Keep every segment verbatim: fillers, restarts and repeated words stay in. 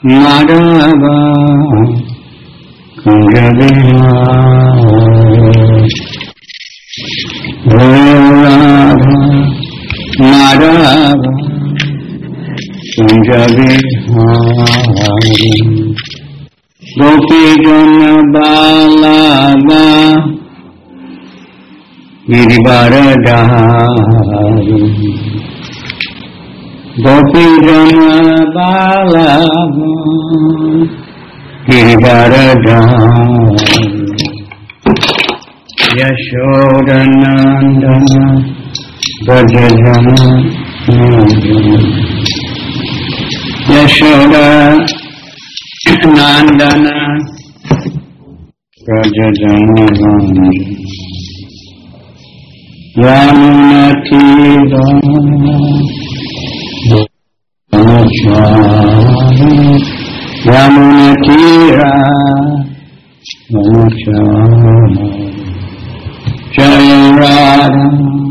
Madhava Kunjabihari Radha Madhava Kunjabihari Gopijana Balava Girivaradhari Gopijana Balava Girivaradhari Yashodanandana Brajajana Yashoda Nandana Brajajana Yamunatira Yamunatira Jaya Radha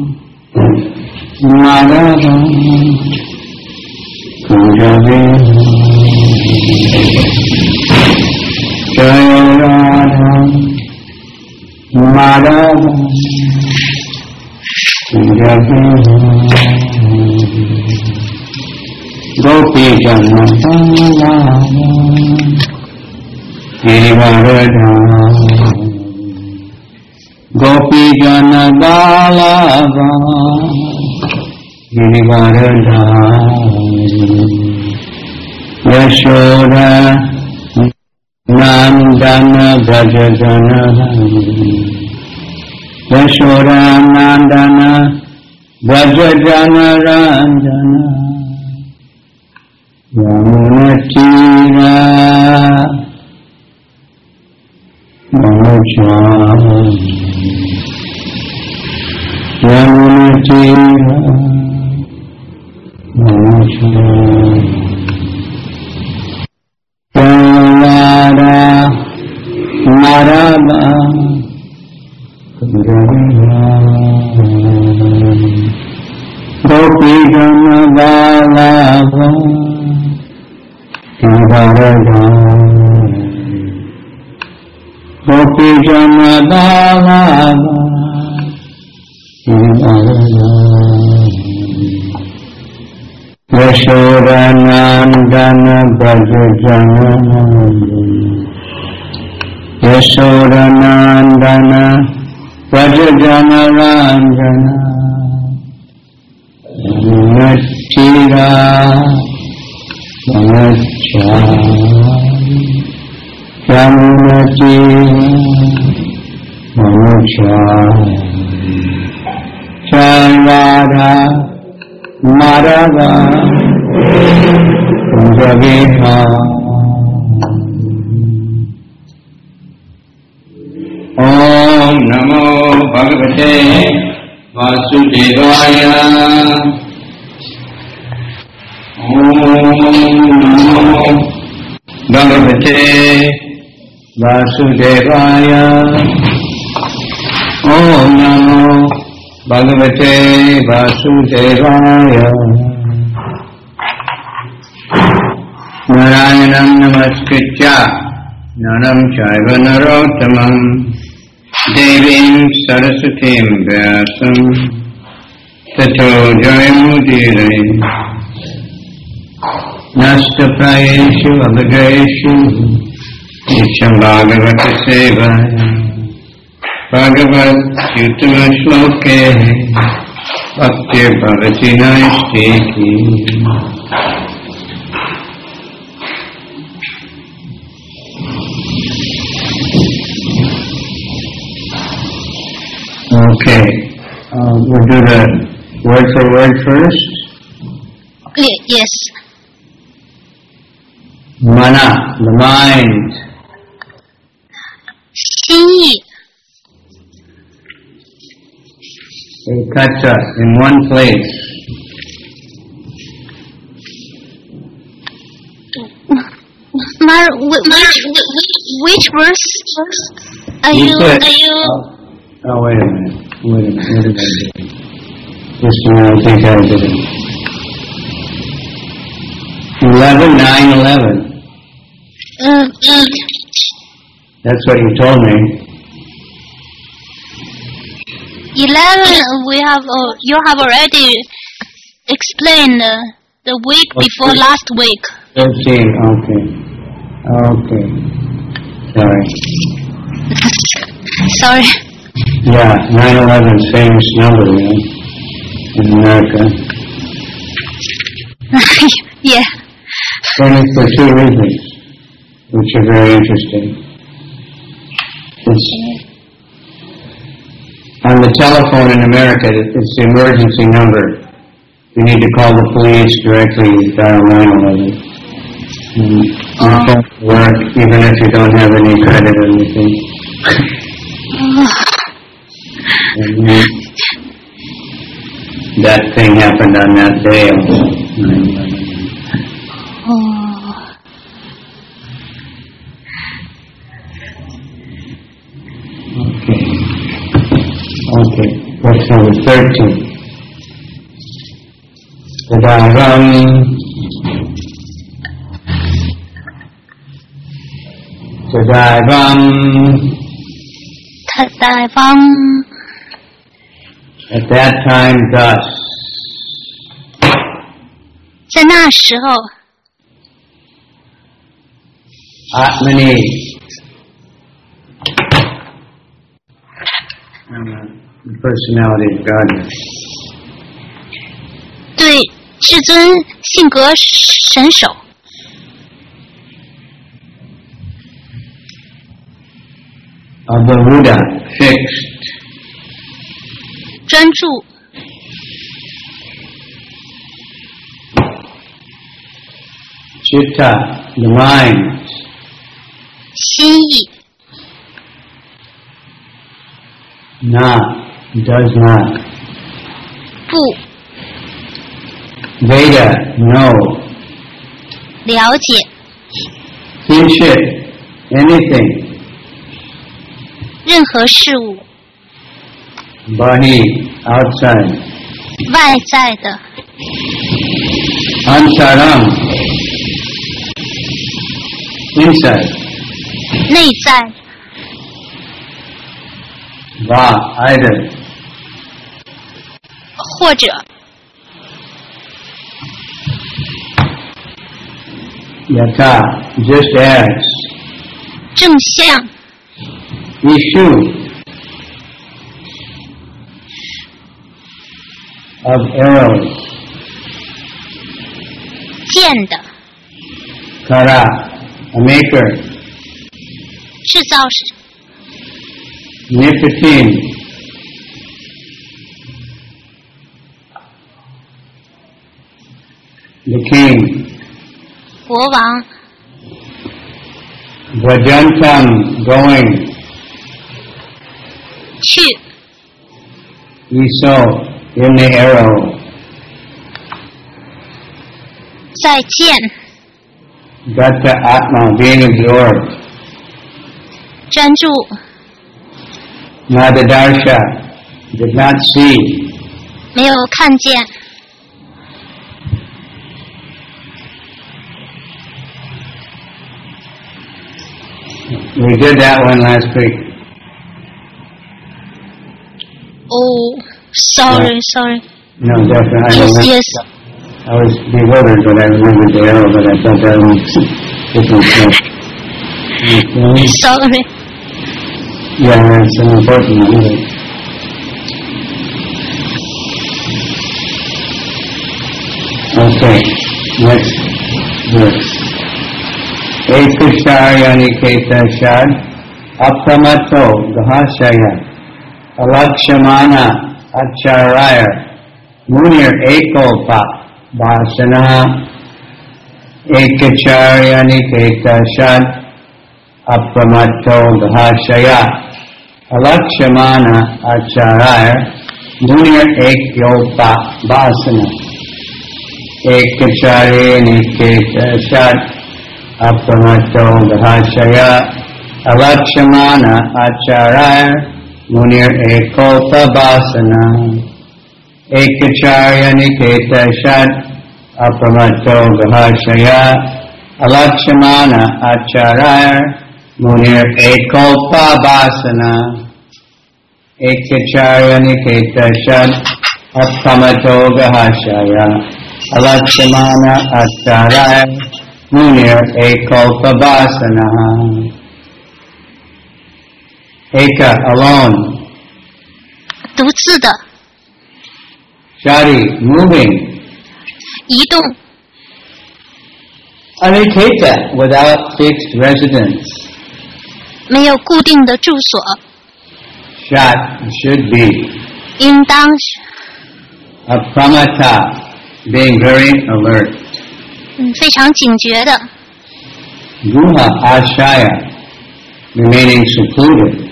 Madhava Kunjabihari Jaya Radha Madhava Kunjabihari Gopijana Balava Girivaradhari Gopijana Balava Girivaradhari Yashoda Nandana Brajajana Yashoda Nandana Brajajana Ranjana Yamunatira Manujari Yamunatira Manujari Radha Madhava Kunjabihari Gopijana Balava Girivaradhari Gopijana Balava Girivaradhari Yashodanandana Brajajana Yashodanandana Brajajana Ranjana Yamunatira Manujari Yamunatira Manujari Jaya Radha Madhava Kunjabihari Om Namo Bhagavate Vasudevaya Om Namo Bhagavate Vasudevaya Om Namo Bhagavate Vasudevaya Narayanam Namaskritya Naram Chaiva Narottamam Devim Saraswatim Vyasam Tato Jayamudire Nasta Prayeshu Abhadreshu Nisham Bhagavata Sevaya Bhagavad Yutama Shloke Bhakti Bhavati Naistiki Okay, uh, we'll do the word for word first. Okay, yes. Mana, the mind. 心意 Ekata, in one place. Mar, which, which verse are you, you are you? Oh, oh, wait a minute. Wait a minute. What did I do? This one, I think I did it. eleven, nine, eleven. Uh, eat. That's what you told me. Eleven. We have. Uh, you have already explained uh, the week Okay. before last week. Thirteen. Okay. Okay. Sorry. Sorry. Yeah, nine eleven's famous number, man, in America. Yeah. And it's for two reasons, which are very interesting. It's, on the telephone in America, it's the emergency number. You need to call the police directly, you dial nine eleven. And Oh. your phone will work even if you don't have any credit or anything. And then that thing happened on that day of nine eleven. Oh. Okay. Okay. What's number thirteen? Tadavam. Tadavam. Tadavam. At that time, thus. 在那时候 Atmani. Uh, the personality of God. 对至尊性格神手 Of the Buddha, fixed. 专注 Chitta, the mind. 心意 Not, does not. 不 Veda, no. 了解 Kinship, anything. 任何事物 Bahi, outside. 外在的 Antaram, inside. 内在 Va, either. 或者 Yata, just as. 正向 Issue of arrows. 剑的 Kara, a maker. 制造时 Nicotine, the king. 国王 Vajantam, going. 去 Iso, in the arrow. 再见 Gata Atma, being absorbed. 专注 Nadadarsha, did not see. 没有看见 We did that one last week. Oh sorry sorry No, definitely. I yes remember- yes I was bewildered, but I remembered the arrow, but I thought that was different thing. Okay. sorry Yeah, that's an important one. Okay, next verse. Ekasharyani keta shad apramato gahashaya alakshamana acharaya munir ekopa vasana ekacharya niketa shad apramato gahashaya alakshamana acharaya munir ekyopa vasana ekacharya niketa shad apramato gahashaya alakshamana acharaya munir ekopa vasana ekacharya niketa shad apramato gahashaya alakshmana acharaya munir ekalpa vasana ekacharya niketa shad apamato gahashaya alakshmana acharaya munir ekalpa vasana. Eka, alone. 独自的 Shari, moving. 移动 Aniketa, without fixed residence. 没有固定的住所 Shat, should be. 应当 Apramata, being very alert. 嗯非常警觉的 Guha, ashaya, remaining secluded.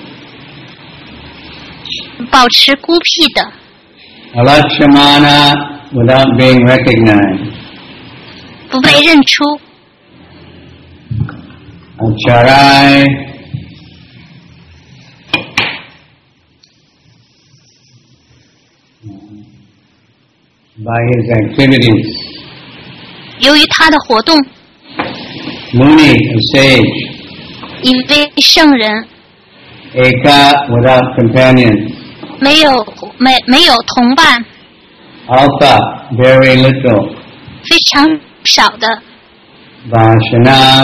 保持孤僻的 Alakshmana, without being recognized. 不被认出 Acharai, by his activities. 由于他的活动 Muni, a sage. 一位圣人 Eka, without companions. 没有没没有同伴 Alpa, very little. 非常少的 Vashana,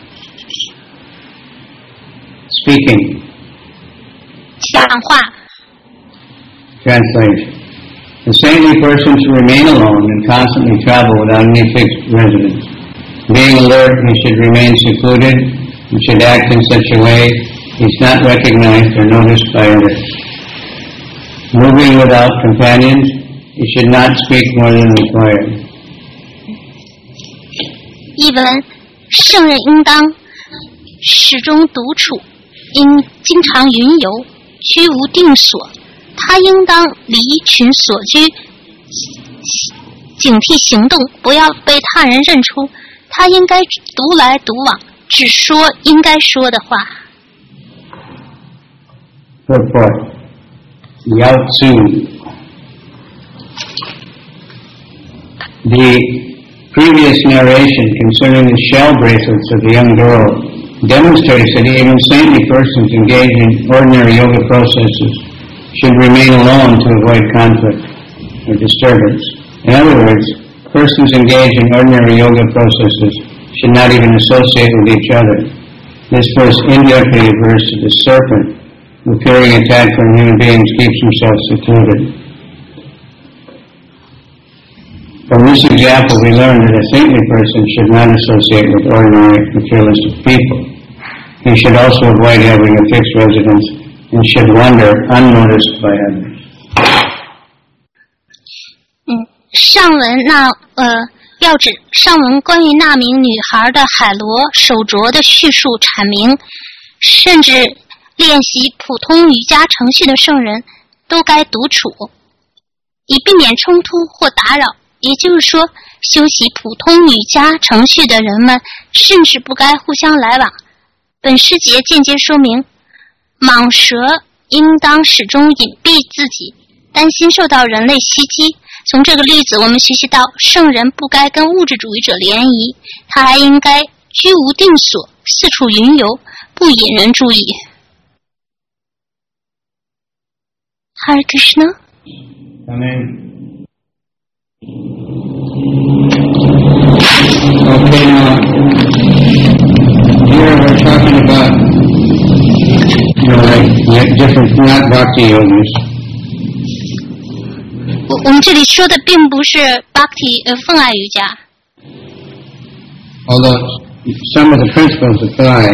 speaking. 讲话 Translation. The saintly person should remain alone and constantly travel without any fixed residence. Being alert, he should remain secluded and should act in such a way he is not recognized or noticed by others. Moving without companions, he should not speak more than required. 译文：圣人应当始终独处，应经常云游，居无定所。他应当离群所居，警惕行动，不要被他人认出。他应该独来独往，只说应该说的话。 Purport. Yao Tzu. The previous narration concerning the shell bracelets of the young girl demonstrates that even saintly persons engaged in ordinary yoga processes should remain alone to avoid conflict or disturbance. In other words, persons engaged in ordinary yoga processes should not even associate with each other. This verse indirectly refers to the serpent who, fearing attack from human beings, keeps himself secluded. From this example, we learn that a saintly person should not associate with ordinary materialistic people. He should also avoid having a fixed residence and should wander unnoticed by others. 嗯，上文那呃标志上文关于那名女孩的海螺手镯的叙述阐明，甚至练习普通瑜伽程序的圣人都该独处，以避免冲突或打扰。也就是说，修习普通瑜伽程序的人们甚至不该互相来往。本诗节间接说明，蟒蛇应当始终隐蔽自己，担心受到人类袭击。从这个例子，我们学习到圣人不该跟物质主义者联谊，他还应该居无定所，四处云游，不引人注意。Hare Krishna. Amen. Okay, now, here we're talking about, you know, like, like different, not bhakti yogis. 我我们这里说的并不是 Bhakti 呃奉爱瑜伽， Although some of the principles apply,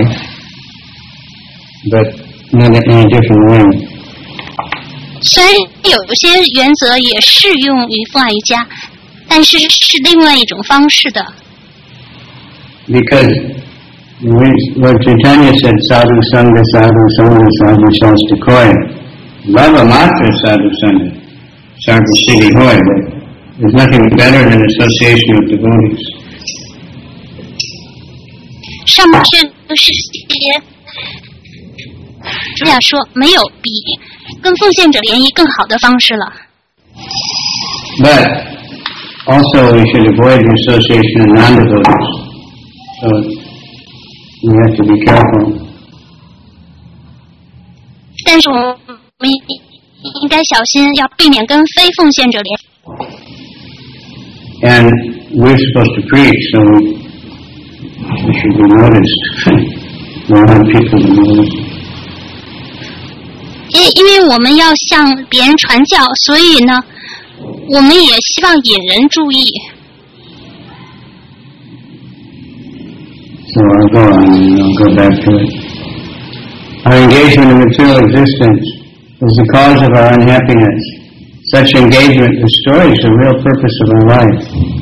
but not in a different way. 虽然有些原则也适用于奉爱瑜伽，但是是另外一种方式的。 Because Lord Chaitanya said, sadhu sangha, sadhu sangha, sadhu shastakoya. Lava matra sadhu sangha, sadhu siddhi hoya. There's nothing better than association with devotees. 上面这个是些主讲说，没有比跟奉献者联谊更好的方式了。 But also we should avoid the association of non-devotees. So we have to be careful. 但是我们应该小心，要避免跟非奉献者联。 And we're supposed to preach, so we should be noticed. We want people to notice. 因因为我们要向别人传教，所以呢，我们也希望引人注意。 So I'll go on and I'll go back to it. Our engagement in material existence is the cause of our unhappiness. Such engagement destroys the real purpose of our life.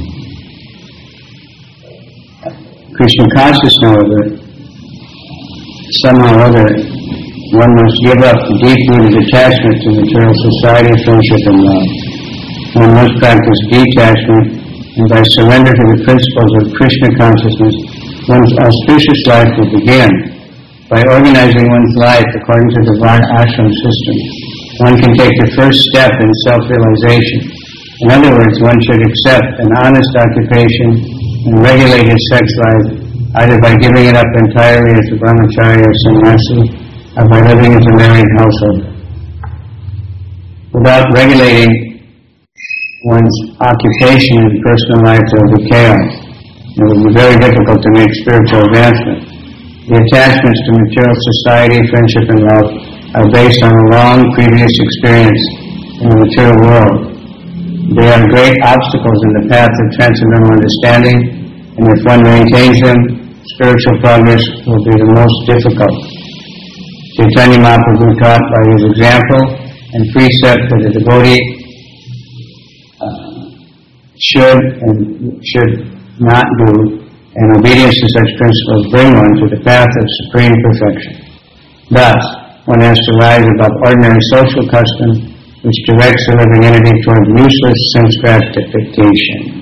Krishna consciousness, however, somehow or other, one must give up deep-rooted attachment to material society, friendship, and love. One must practice detachment, and by surrender to the principles of Krishna consciousness, one's auspicious life will begin. By organizing one's life according to the Varnashram system, one can take the first step in self-realization. In other words, one should accept an honest occupation and regulate his sex life, either by giving it up entirely as a brahmacharya or sannyasi, or by living as a married household. Without regulating one's occupation and personal life, there will be chaos. It will be very difficult to make spiritual advancement. The attachments to material society, friendship, and love are based on a long previous experience in the material world. They are great obstacles in the path of transcendental understanding, and if one maintains them, spiritual progress will be the most difficult. Chaitanya Mahaprabhu taught by his example and precept that a devotee uh, should and should not do, and obedience to such principles bring one to the path of supreme perfection. Thus, one has to rise above ordinary social custom, which directs the living entity toward useless sense gratification.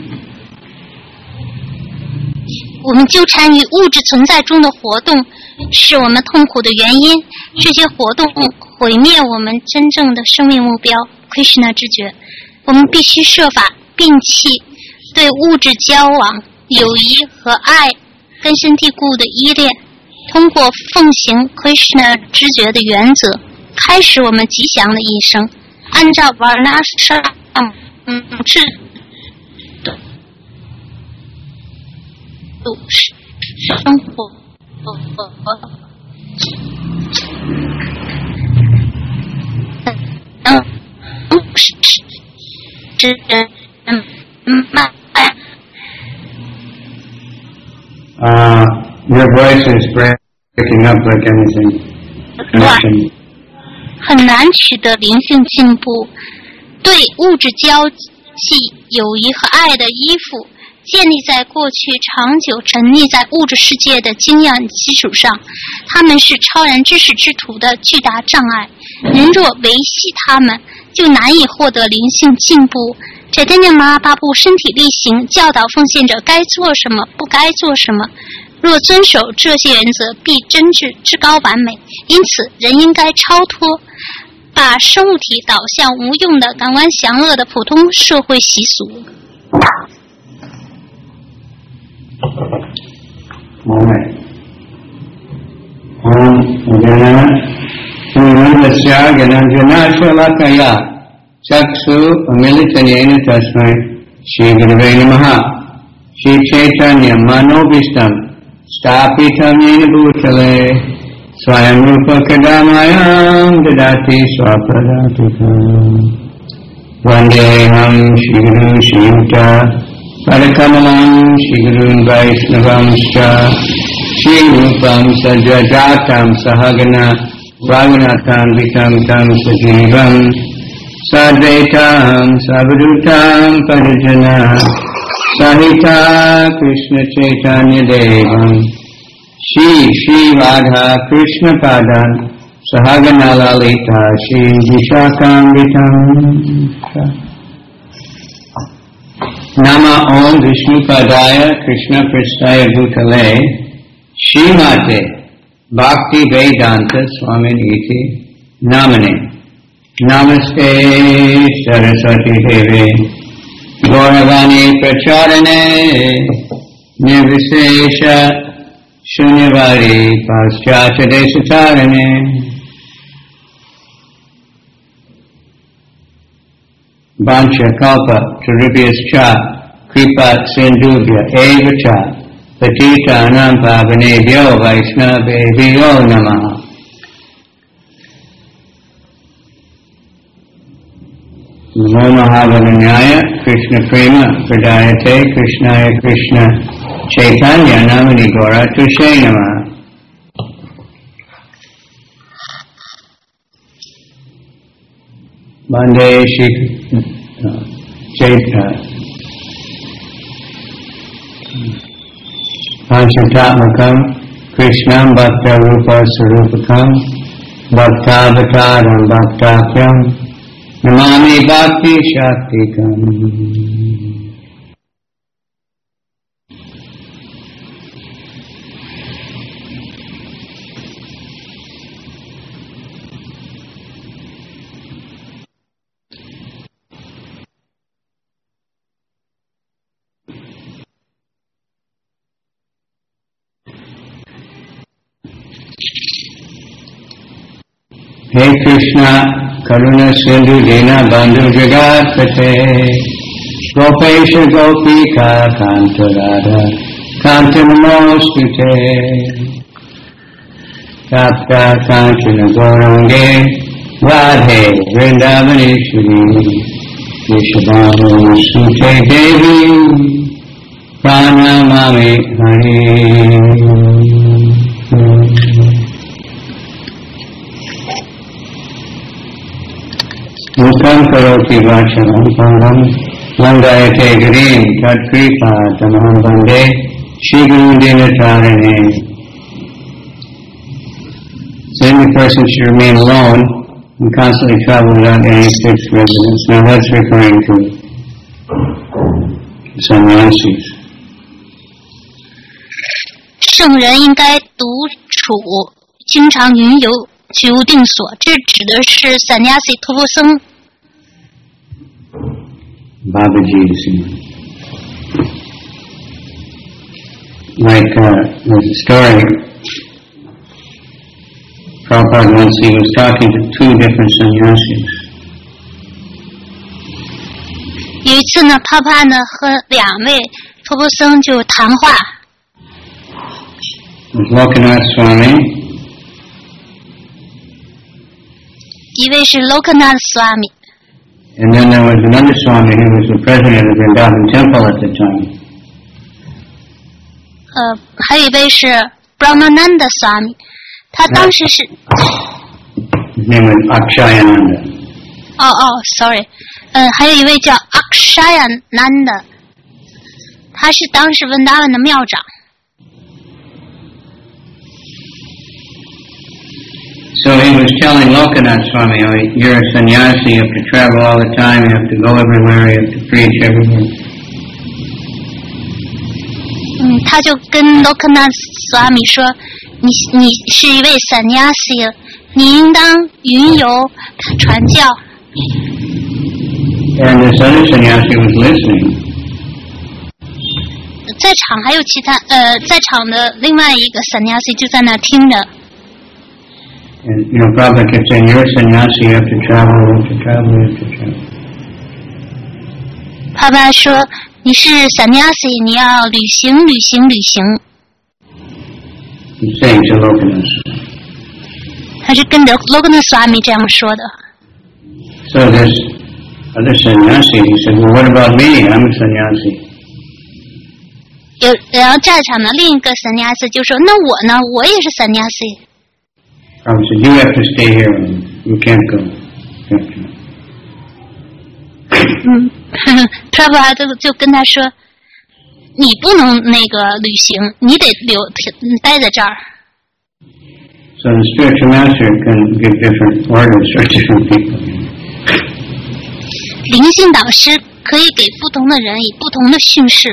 我们纠缠于物质存在中的活动，是我们痛苦的原因。这些活动毁灭我们真正的生命目标 Krishna 知觉。我们必须设法摒弃对物质交往、友谊和爱根深蒂固的依恋，通过奉行 Krishna 知觉的原则，开始我们吉祥的一生。按照 Varnashram 嗯制度生活。嗯嗯是是嗯嗯慢。 Uh, your voice is breaking up like anything. 很难取得灵性进步。对物质交际、友谊和爱的依附，建立在过去长久沉溺在物质世界的经验基础上，他们是超然知识之途的巨大障碍。人若维系他们，就难以获得灵性进步。Chaitanya Mahaprabhu身体力行教导奉献者该做什么，不该做什么。若遵守这些原则，必真至至高完美。因此，人应该超脱，把生物体导向无用的感官享乐的普通社会习俗。 Moment. Om Jana Srimandasya Gananjana Shalakaya Chaksu Amilitanena Tasmai Shri Gurave Namaha Shri Chaitanya Manobishtam Stapitam Yena Bhutale Swayam Rupa Kadamayam Dadati Swapadatitam Vandeham Shri Guru Shri Yuta Padakamalam Shri Gurun Vaishnavamscha Shri Rupam Sajajatam Sahagana Raghunatham Vikam Tam Sajivam Sadvaitam Savadhutam Parijana Sahita Krishna Chaitanya Devam Shri Shri Radha Krishna Padan Sahagana Lalita Shri Vishakam Vitam Nama Om Vishnu Padaya Krishna Pristaya Bhutale Shrimate Bhakti Vedanta Swamin Iti Namane Namaste Saraswati Deve Gauravani Pracharane Nirvisesha Shunyavadi Paschatya Desatarane Vancha Kalpa Taribhyascha Kripa Sindhubhya Evacha Patita Anam Pavanebhyo Vaishnavebhyo Namaha. Namo Mahavadanyaya Krishna Prema Pradayate Krishnaya Krishna Chaitanya Namani Gora Tushe Namaha. Bande Shri Chaitanya Panchatatmakam Krishnam Bhakta Rupa Sarupakam Bhakta Avataram Bhaktakyam Namami Bhakti Shaktikam. Hey Krishna, Karuna Sindhu Dina Bandhu Jagatpate Gopesha Gopika Kanta Radha Kanta Namostute Tapta Kanchana Gaurange Radhe Vrindavaneshwari Vishabhanu Sute Devi Pranamami Hari. Mukam karoti vachanam pangam langayate girim tatkripa tamaham bande Shri Guru Dinatarane. So any person should remain alone and constantly travel without any fixed residence. Now that's referring to sannyasis. 圣人应该独处，经常云游，居无定所。这指的是sannyasi陀罗僧。 Babaji, like uh, there's a story. Prabhupada once he was talking to two different sannyasis. 有一次呢，帕帕呢和两位陀罗僧就谈话。 There's Lokanath Swami. 一位是 Lokanath Swami。 And then there was another Swami who was the president of Vrindavan Temple at the time. 呃，还有一位是 Brahmananda Swami， 他当时是。 His name was Akshayananda. 哦哦 ，sorry， 嗯、呃，还有一位叫 Akshayananda， 他是当时温达文的庙长。 So he was telling Lokanath Swami, oh, you're a sannyasi, you have to travel all the time, you have to go everywhere, you have to preach everywhere. 嗯，他就跟 Lokanath Swami 说，你你是一位 sannyasi， 你应当云游传教。 And this other sannyasi was listening. 在场还有其他呃，在场的另外一个 sannyasi 就在那听着。 And, you know, Prabhupada kept saying, you're a sannyasi, you have to travel, you have to travel, you have to travel. 帕帕说，你是 sannyasi， 你要旅行，旅行，旅行。 He's saying to Lokanath. 他是跟着 Lokanath Swami 这样说的。 So this other sannyasi, he said, well, what about me? I'm a sannyasi. 有，然后在场的另一个 sannyasi 就说，那我呢？我也是 sannyasi。 Prabhupada said, you have to stay here, you can't go. You can't go. 嗯 ，Prabhupada 就就跟他说，你不能那个旅行，你得留待在这儿。 So the spiritual master can give different orders for different people. 灵性导师可以给不同的人以不同的训示。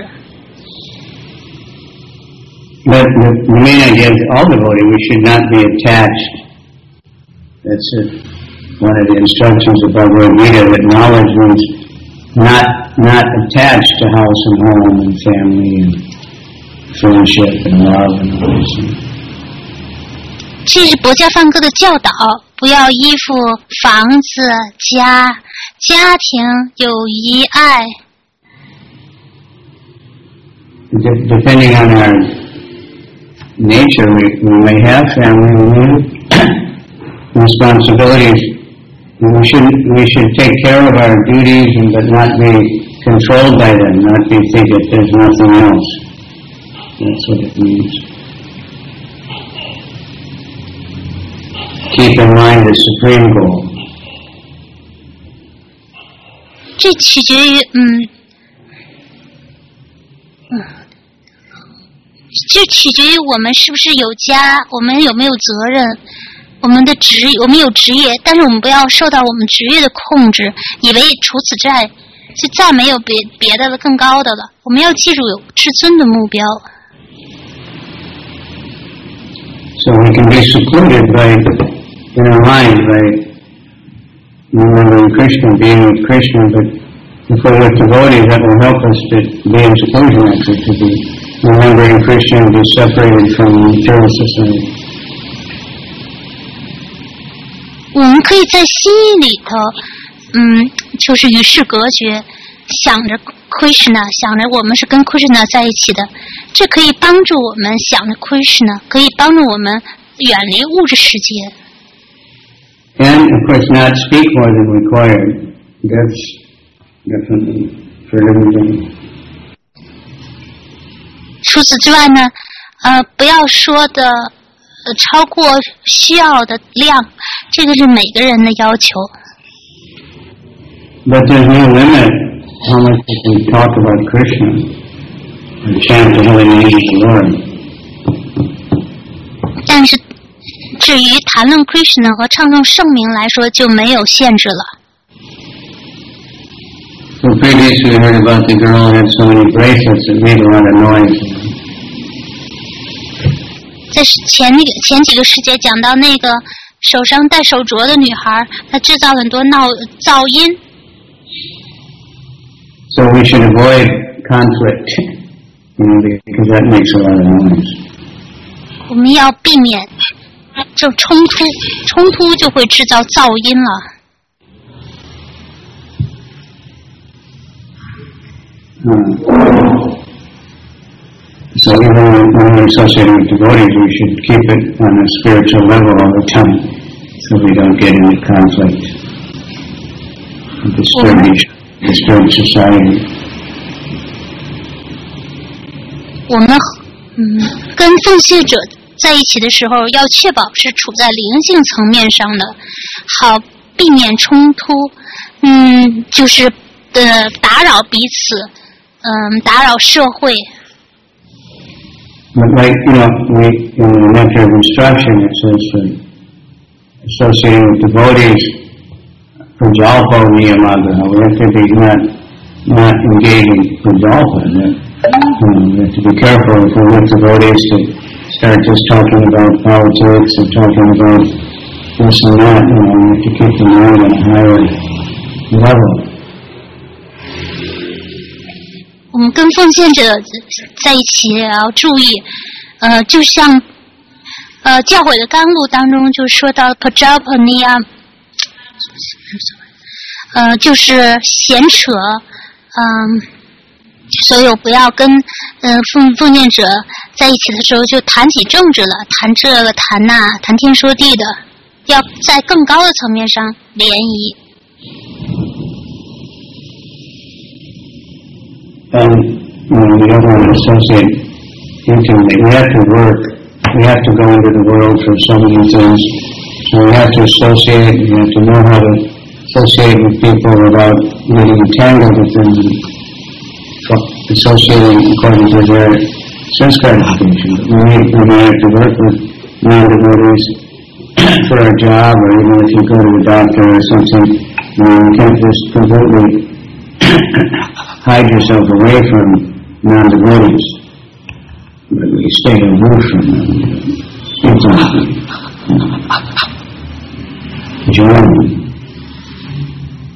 But the, the main idea is all devotee, we should not be attached. That's it. One of the instructions of Bhagavad Gita, that knowledge means not not attached to house and home and family and friendship and love and all these things. 这是佛家梵歌的教导，不要依附房子、家、家庭、友谊、爱。 Depending on our nature, we, we may have family, we may have responsibilities. We should we should take care of our duties, and but not be controlled by them, not be think that there's nothing else. That's what it means. Keep in mind the supreme goal. 这取决于嗯嗯，这取决于我们是不是有家，我们有没有责任，我们的职我们有职业，但是我们不要受到我们职业的控制，以为除此之外就再没有别别的了更高的了。我们要记住有至尊的目标。 So we can be secluded by, in our mind, by remembering Krishna, being with Krishna, but if we're with devotees, that will help us to be in seclusion, actually, to be remembering Krishna and be separated from material society. 我们可以在心意里头，嗯，就是与世隔绝，想着 Krishna， 想着我们是跟 Krishna 在一起的，这可以帮助我们想着 Krishna， 可以帮助我们远离物质世界。 And of course, not speak more than required. That's definitely for everything. 除此之外呢，呃，不要说的呃超过需要的量，这个是每个人的要求。 But there's no limit how much we can talk about Krishna and chant the holy name of the Lord. 但是，至于谈论 Krishna 和唱诵圣名来说，就没有限制了。 So previously we heard about the girl who had so many bracelets that made a lot of noise. 在前那个前几个世节讲到那个手上戴手镯的女孩，她制造很多闹噪音。 So we should avoid conflict, you know, because that makes a lot of noise. 我们要避免这冲突，冲突就会制造噪音了。 嗯。So even when we're associating with devotees, we should keep it on a spiritual level all the time, so we don't get into conflict and disturb each, disturb society. 我们嗯跟奉献者在一起的时候，要确保是处在灵性层面上的，好避免冲突，嗯，就是呃打扰彼此，嗯，打扰社会。 But like, you know, we, in the Nectar of Instruction, it says that associating with devotees, prajalpa niyamagaha, we have to be not, not engaging prajalpa. That, you know, we have to be careful if we're with devotees to start just talking about politics and talking about this and that. You know, we have to keep the mind on a higher level. 我们跟奉献者在一起也要注意，呃，就像呃教诲的甘露当中就说到 Prajapaniya， 呃，就是闲扯，嗯、呃，所以我不要跟嗯、呃、奉奉献者在一起的时候就谈起政治了，谈这个谈那，谈天说地的，要在更高的层面上联谊。 And you know, we don't want to associate intimately. We have to work. We have to go into the world for so many things. So we have to associate. We have to know how to associate with people without getting entangled with them. Associating according to their sense gratification. We may, we may have to work with non-devotees for our job, or even if you go to the doctor or something, you know, you can't just completely hide yourself away from non-devotees, but we stay aloof from them. Join them.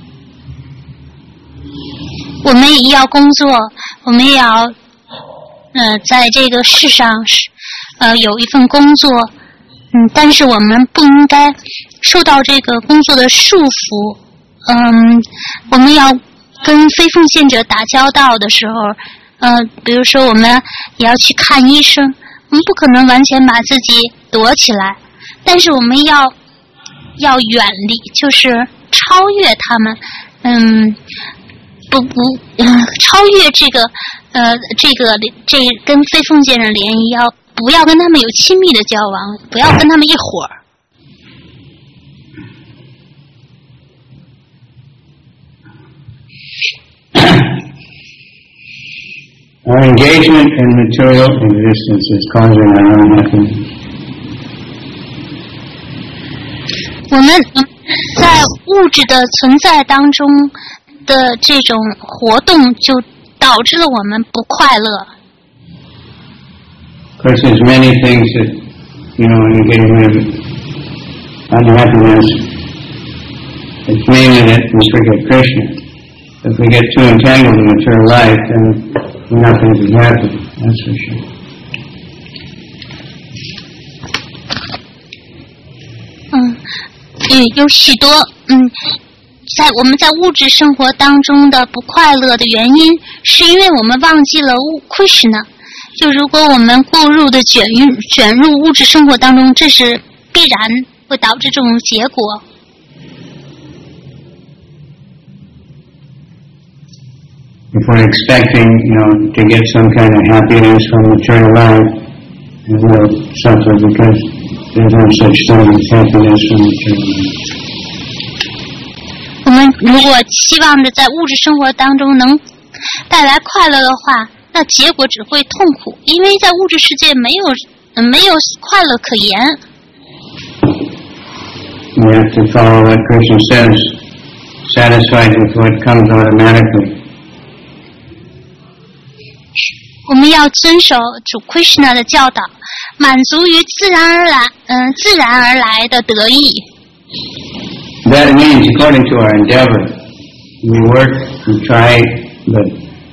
我们也要工作，我们也要呃，在这个世上是呃有一份工作，嗯，但是我们不应该受到这个工作的束缚。嗯，我们要跟非奉献者打交道的时候，呃，比如说我们也要去看医生，我们不可能完全把自己躲起来，但是我们要要远离，就是超越他们，嗯，不不，呃，超越这个呃这个这跟非奉献人联谊，要不要跟他们有亲密的交往，不要跟他们一伙儿。 Our engagement in material existence is causing our unhappiness. 我们在物质的存在当中的这种活动，就导致了我们不快乐。 Of course, there's many things that, you know, in engagement of unhappiness, it's mainly that we forget Krishna. If we get too entangled in material life, then we're not going to be happy, that's for sure. 嗯，嗯，有许多嗯，在我们在物质生活当中的不快乐的原因，是因为我们忘记了物 Krishna。就如果我们过入的卷入卷入物质生活当中，这是必然会导致这种结果。 If we're expecting, you know, to get some kind of happiness from material life, and we'll suffer because there's no such thing as happiness from material life. 我们如果期望着在物质生活当中能带来快乐的话，那结果只会痛苦，因为在物质世界没有没有快乐可言。 We have to follow what Krishna says, satisfied with what comes automatically. 我们要遵守主 Krishna 的教导，满足于自然而来，嗯、呃，自然而来的得意。 That means, according to our endeavor, we work, we try, but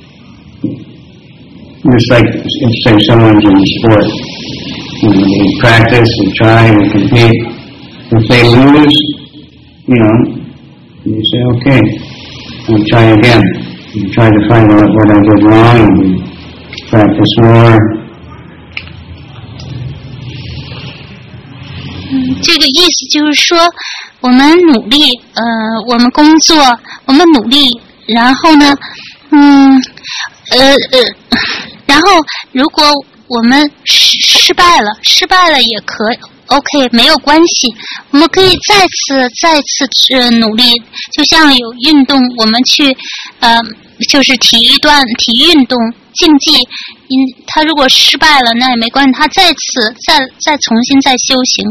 just like say someone's in sport, you know, they practice, they try, they compete. If they lose, you know, you say, okay, we'll try again. You try to find out what I did wrong, and we practice more. 嗯，这个意思就是说，我们努力，呃，我们工作，我们努力，然后呢，嗯，呃呃，然后如果我们失失败了，失败了也可以 ，OK， 没有关系，我们可以再次再次呃努力，就像有运动，我们去呃，就是体育段体育运动竞技，因他如果失败了，那也没关系，他再次再再重新再修行。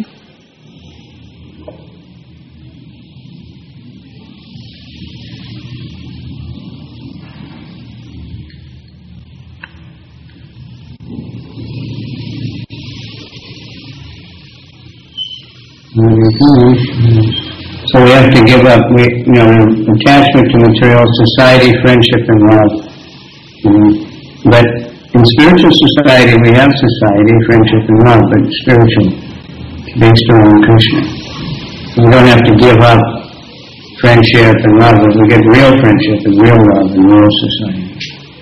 So we have to give up, we, you know, attachment to material society, friendship, and love. You know. But in spiritual society, we have society, friendship, and love, but spiritual, based on Krishna. We don't have to give up friendship and love, but we get real friendship and real love and real society.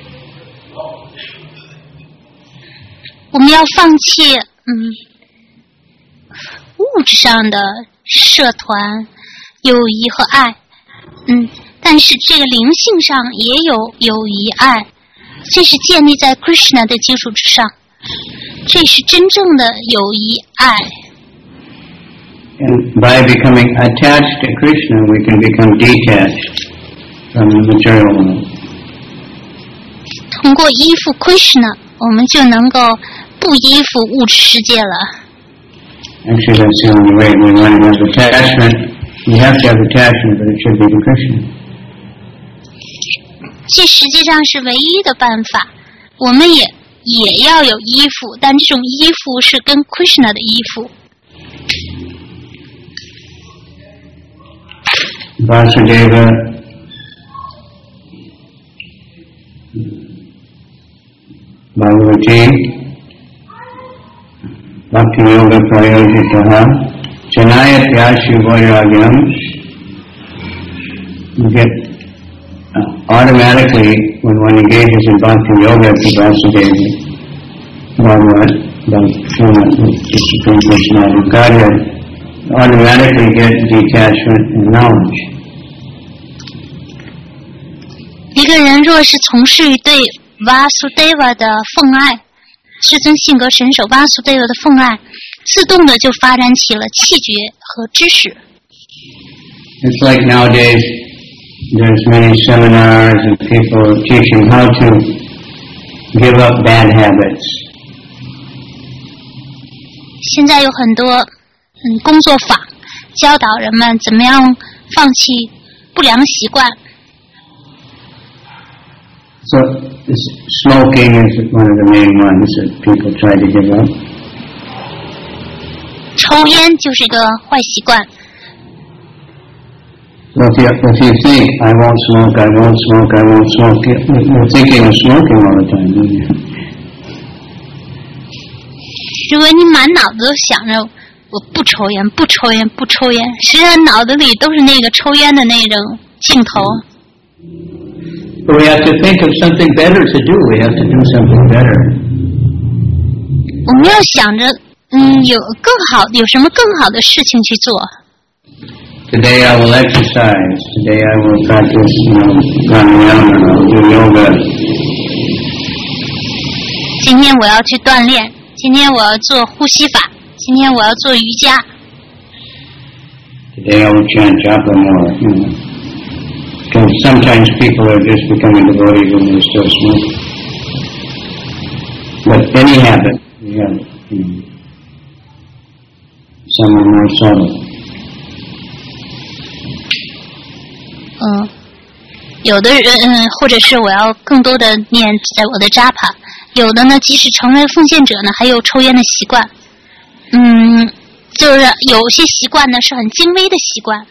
我们要放弃，嗯。物质上的社团、友谊和爱，嗯，但是这个灵性上也有友谊爱，这是建立在 Krishna 的基础之上，这是真正的友谊爱。 And by becoming attached to Krishna, we can become detached from the material world. 通过依附 Krishna， 我们就能够不依附物质世界了。 Actually, that's the only way. We want to have attachment. We have to have attachment, but it should be to Krishna. 这实际上是唯一的办法。我们也也要有依附，但这种依附是跟 Krishna 的依附。 Vasudeva Bhagavati Bhakti Yoga Prayojitaha Chanayat Yashi Vairagyam. You get uh, automatically, when one engages in Bhakti Yoga to Vasudeva, Bhagavat, the Supreme Personality of Godhead, automatically get detachment and knowledge. 一个人若是从事于对 Vasudeva 的奉爱，世尊性格神手 Vasudeva 的奉爱，自动的就发展起了气觉和知识。 It's like nowadays, there's many seminars and people teaching how to give up bad habits. 现在有很多嗯工作坊教导人们怎么样放弃不良习惯。 So smoking is one of the main ones that people try to give up. 抽烟就是一个坏习惯。 So if you, if you think, I won't smoke, I won't smoke, I won't smoke, you're thinking of smoking all the time, don't you? 如果你满脑子都想着我不抽烟，不抽烟，不抽烟，实际上脑子里都是那个抽烟的那种镜头。 But we have to think of something better to do. We have to do something better. 我们要想着，嗯，有更好，有什么更好的事情去做。 Today I will exercise. Today I will practice, you know, pranayama. I'll do yoga. 今天我要去锻炼，今天我要做呼吸法，今天我要做瑜伽。 Today I will chant japa more. You know. Because sometimes people are just becoming devotees when they still smoke. But any habit, we have, you know, some are more subtle. 嗯，有的人，嗯，或者是我要更多的念在我的扎帕，有的呢，即使成为奉献者呢，还有抽烟的习惯。嗯，就是有些习惯呢是很精微的习惯。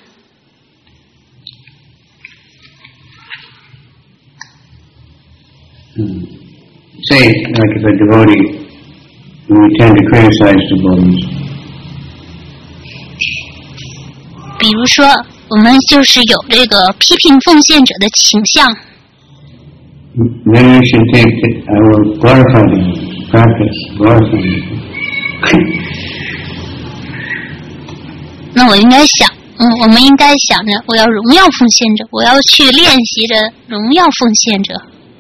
Hmm. Say, like if a devotee, we tend to criticize devotees. 比如说，我们就是有这个批评奉献者的倾向。 Then we should think that I will glorify them, practice, glorify them. 那我应该想，嗯，我们应该想着，我要荣耀奉献者，我要去练习着荣耀奉献者。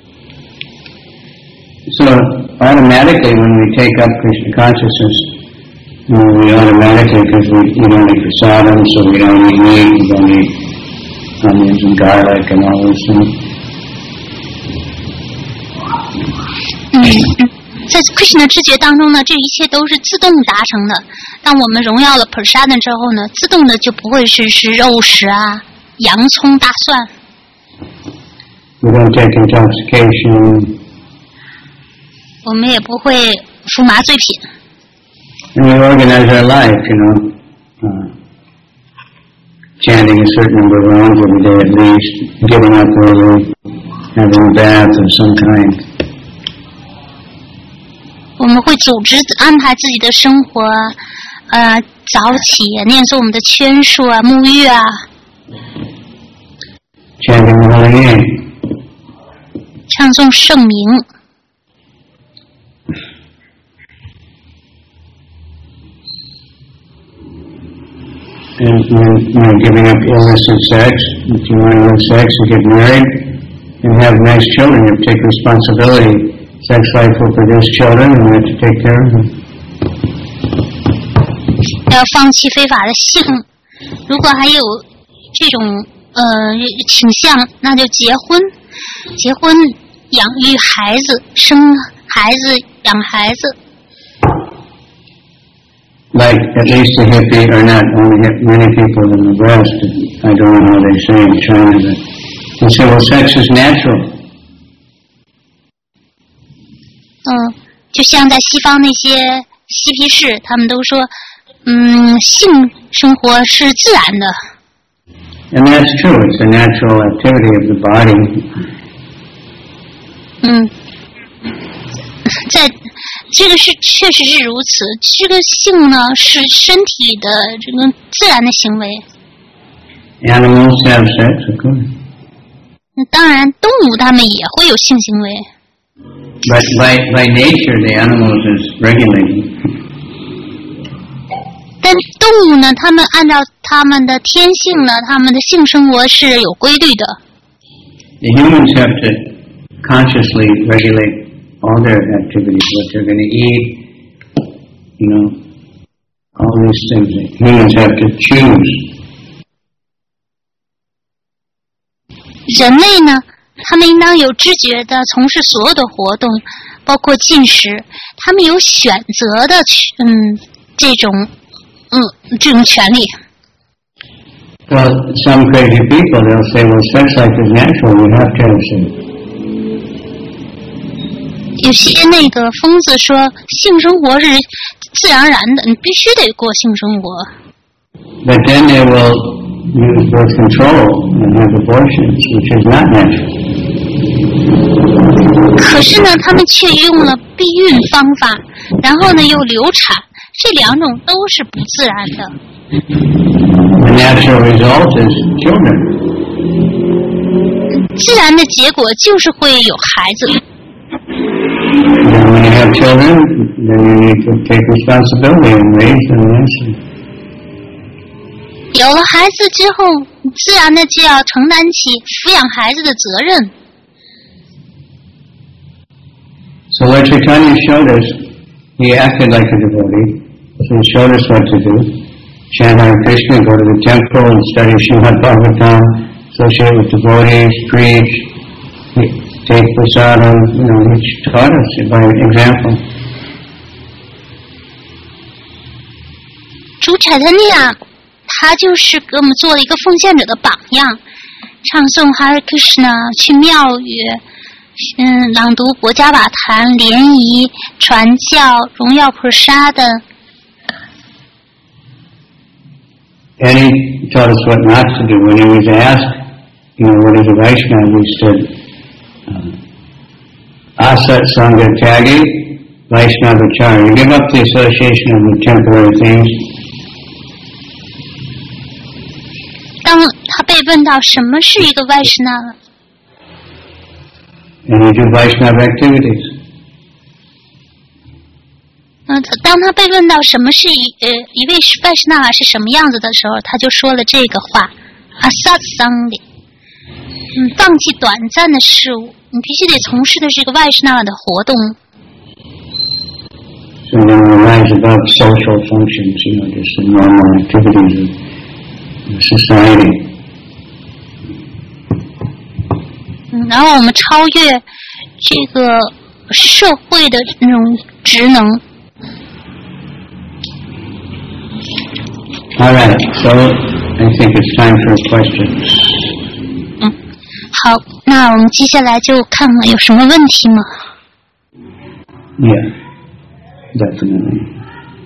So automatically, when we take up Krishna consciousness, you know, we automatically, because we, we don't eat prasadam, so we don't eat meat, we don't eat onions and garlic and all those things. 嗯嗯，在 Krishna 知觉当中呢，这一切都是自动达成的。当我们荣耀了 prasadam 之后呢，自动的就不会是吃肉食啊、洋葱、大蒜。 We don't take intoxication. 我们也不会服麻醉品。 And we organize our life, you know, uh, chanting a certain number of rounds every day at least, getting up early, having a bath of some kind. 我们会组织安排自己的生活，呃，早起念诵我们的圈数啊、沐浴啊。 Chanting the holy name. 唱诵圣名。 And you know, giving up illness and sex. If you want to have sex, you get married and have nice children. You have to take responsibility. Sex life will produce children, and you have to take care of them. 要放弃非法的性，如果还有这种呃倾向，那就结婚，结婚养育孩子，生孩子，养孩子。 Like, at least the hippie, or not only hippie, many people in the West, I don't know how they say in China, but they say, well, sex is natural. 嗯，就像在西方那些嬉皮士，他们都说，嗯，性生活是自然的。 And that's true. It's a natural activity of the body. 嗯， 在这个是确实是如此。这个性呢是身体的这个自然的行为。 Animals have sex, of course. 当然，动物它们也会有性行为。 But by by nature, the animals is regulating. 但动物呢，它们按照它们的天性呢，它们的性生活是有规律的。 The humans have to consciously regulate all their activities, what they're going to eat, you know, all these things. Humans have to choose. 人类呢，他们应当有知觉的从事所有的活动，包括进食，他们有选择的，嗯，这种，嗯，这种权利。 Well, some crazy people, they'll say, well, sex life is natural, you have to have sex. 有些那个疯子说，性生活是自然而然的，你必须得过性生活。 But then they will use birth control and have abortions, which is not natural. 可是呢，他们却用了避孕方法，然后呢又流产，这两种都是不自然的。 The natural result is children. 自然的结果就是会有孩子。 And when you have children, then you need to take responsibility and raise them nicely. 有了孩子之后，自然的就要承担起抚养孩子的责任。 So Lord Chaitanya showed us, he acted like a devotee, so he showed us what to do. Chant Hare Krishna, go to the temple and study Srimad Bhagavatam, associate with devotees, preach, take prasadam, you know, which taught us by example. 主产的那样，他就是给我们做了一个奉献者的榜样，唱诵 Hare Krishna， 去庙宇，嗯，朗读《薄伽瓦坛》，联谊、传教、荣耀菩萨的。 And he taught us what not to do. When he was asked, you know, what is a Vaishnava, he said, Asat Sangha Tyagi, Vaishnavacharya. You give up the association of the temporary things. 当他被问到什么是一个 Vaishnava， And you do Vaishnava activities. 嗯，当他被问到什么是一呃一位 Vaishnava 是什么样子的时候，他就说了这个话 ：Asat Sangha。嗯，放弃短暂的事物，你必须得从事的是一个 Vaishnava 的活动。 So then we rise above social functions, you know, just the normal activities of society. 嗯，然后我们超越这个社会的那种职能。 All right, so I think it's time for questions. 嗯，好，那我们接下来就看看有什么问题吗？ Yeah, definitely.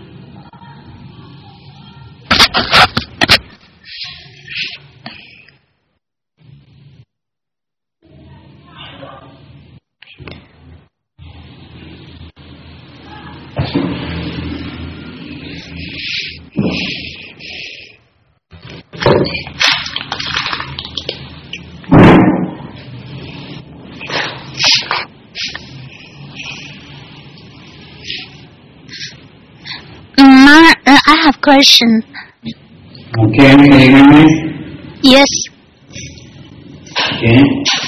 Ma, uh, I have question. Okay, can you hear me? Yes. Okay.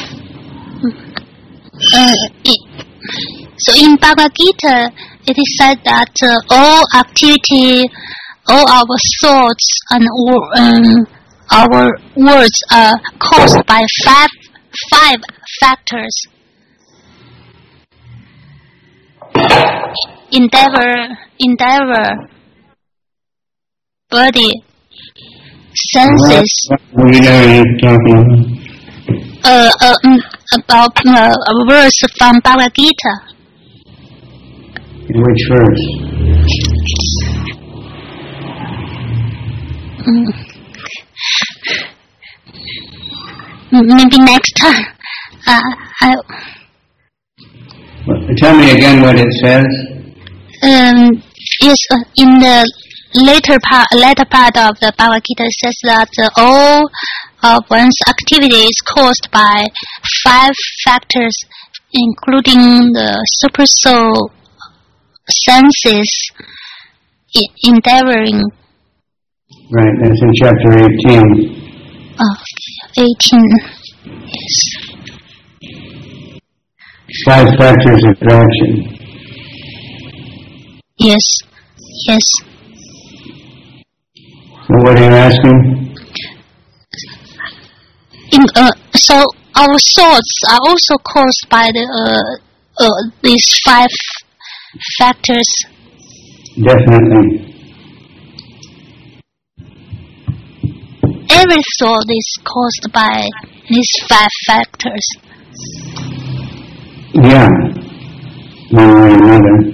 Uh, it, so in Bhagavad Gita, it is said that uh, all activity, all our thoughts and um, our words are caused by five five factors: endeavor, endeavor, body, senses. What are you talking about? Uh, uh, um, about uh, a verse from Bhagavad Gita. In which verse? Mm. Maybe next time. Uh, I. Tell me again what it says. Um, yes, uh, in the later part, later part of the Bhagavad Gita says that uh, all of one's activity is caused by five factors, including the super soul senses e- endeavoring. Right, that's in chapter eighteen. Uh, eighteen, yes. Five factors of action. Yes, yes. So what are you asking? In, uh, so our thoughts are also caused by the uh, uh, these five factors. Definitely. Every thought is caused by these five factors. Yeah, one way or another.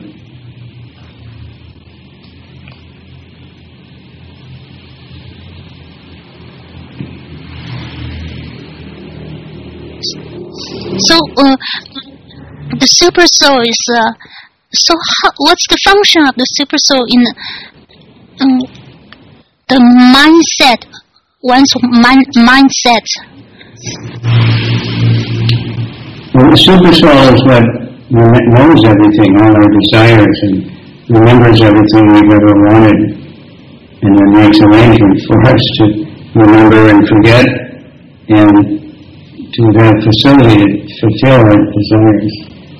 So, uh, the super soul is. Uh, so, how, what's the function of the super soul in um, the mindset? One's mind, mindset. Well, the super soul is what knows everything, all our desires, and remembers everything we've ever wanted, and then makes arrangements for us to remember and forget, and to have facility to fulfill our desires.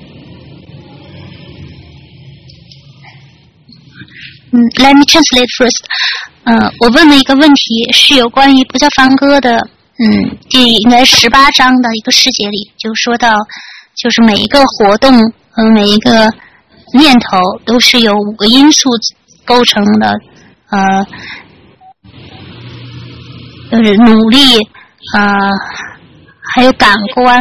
Let me translate first. 呃，我问了一个问题，是有关于不叫梵歌的，嗯，第应该十八章的一个世界里，就说到，就是每一个活动和每一个念头都是由五个因素构成的，呃，就是努力，呃，还有感官，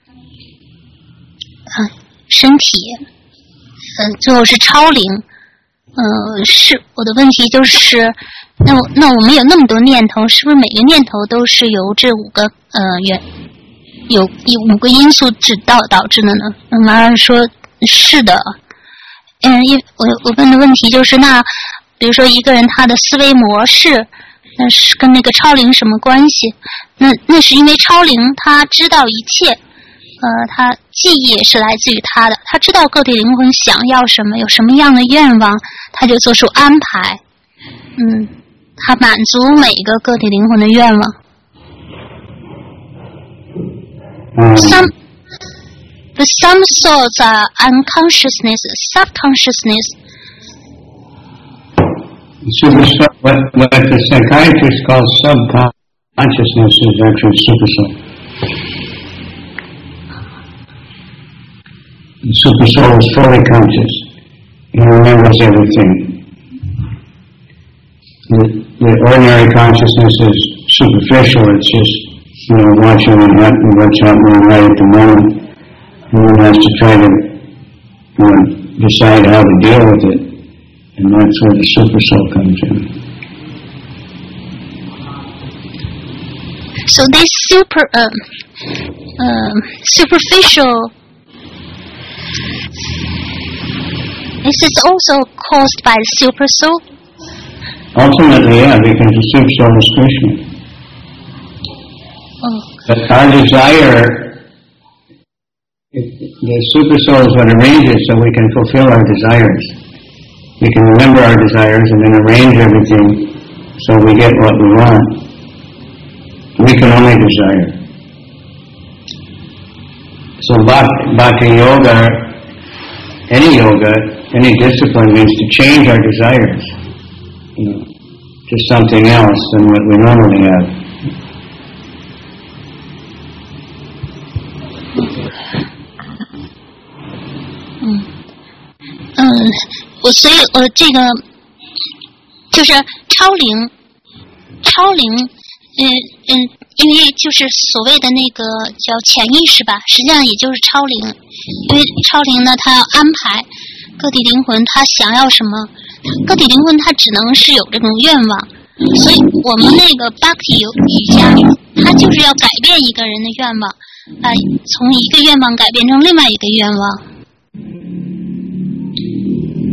呃，身体，呃，最后是超灵。呃，是我的问题就是，那那我们有那么多念头，是不是每个念头都是由这五个呃原有有五个因素指导导致的呢？那马上说是的，嗯，因我我问的问题就是，那比如说一个人他的思维模式，那是跟那个超灵什么关系？那那是因为超灵他知道一切。呃，他记忆也是来自于他的，他知道个体灵魂想要什么，有什么样的愿望，他就做出安排。嗯，他满足每一个个体灵魂的愿望。 Um, some, but some thoughts are unconsciousness, subconsciousness. Super soul, what, what the psychiatrist calls subconsciousness is actually super soul. The super soul is fully conscious. He remembers everything. The, the ordinary consciousness is superficial. It's just, you know, watching what happen, what's happening right at the moment. And one has to try to, you know, decide how to deal with it. And that's where the super soul comes in. So this super, uh, uh, superficial. This is also caused by the super soul? Ultimately, yeah, because the super soul is Krishna. Oh. But our desire, it, the super soul is what arranges so we can fulfill our desires. We can remember our desires and then arrange everything so we get what we want. We can only desire. So bhakti, bhakti yoga, any yoga, any discipline means to change our desires, you know, to something else than what we normally have. Mm. 嗯，我所以呃，这个就是超灵，超灵，嗯嗯，因为就是所谓的那个叫潜意识吧，实际上也就是超灵。因为超灵呢，它要安排个体灵魂他想要什么，个体灵魂他只能是有这种愿望，所以我们那个 Bhakti 瑜伽，它就是要改变一个人的愿望，啊、呃，从一个愿望改变成另外一个愿望。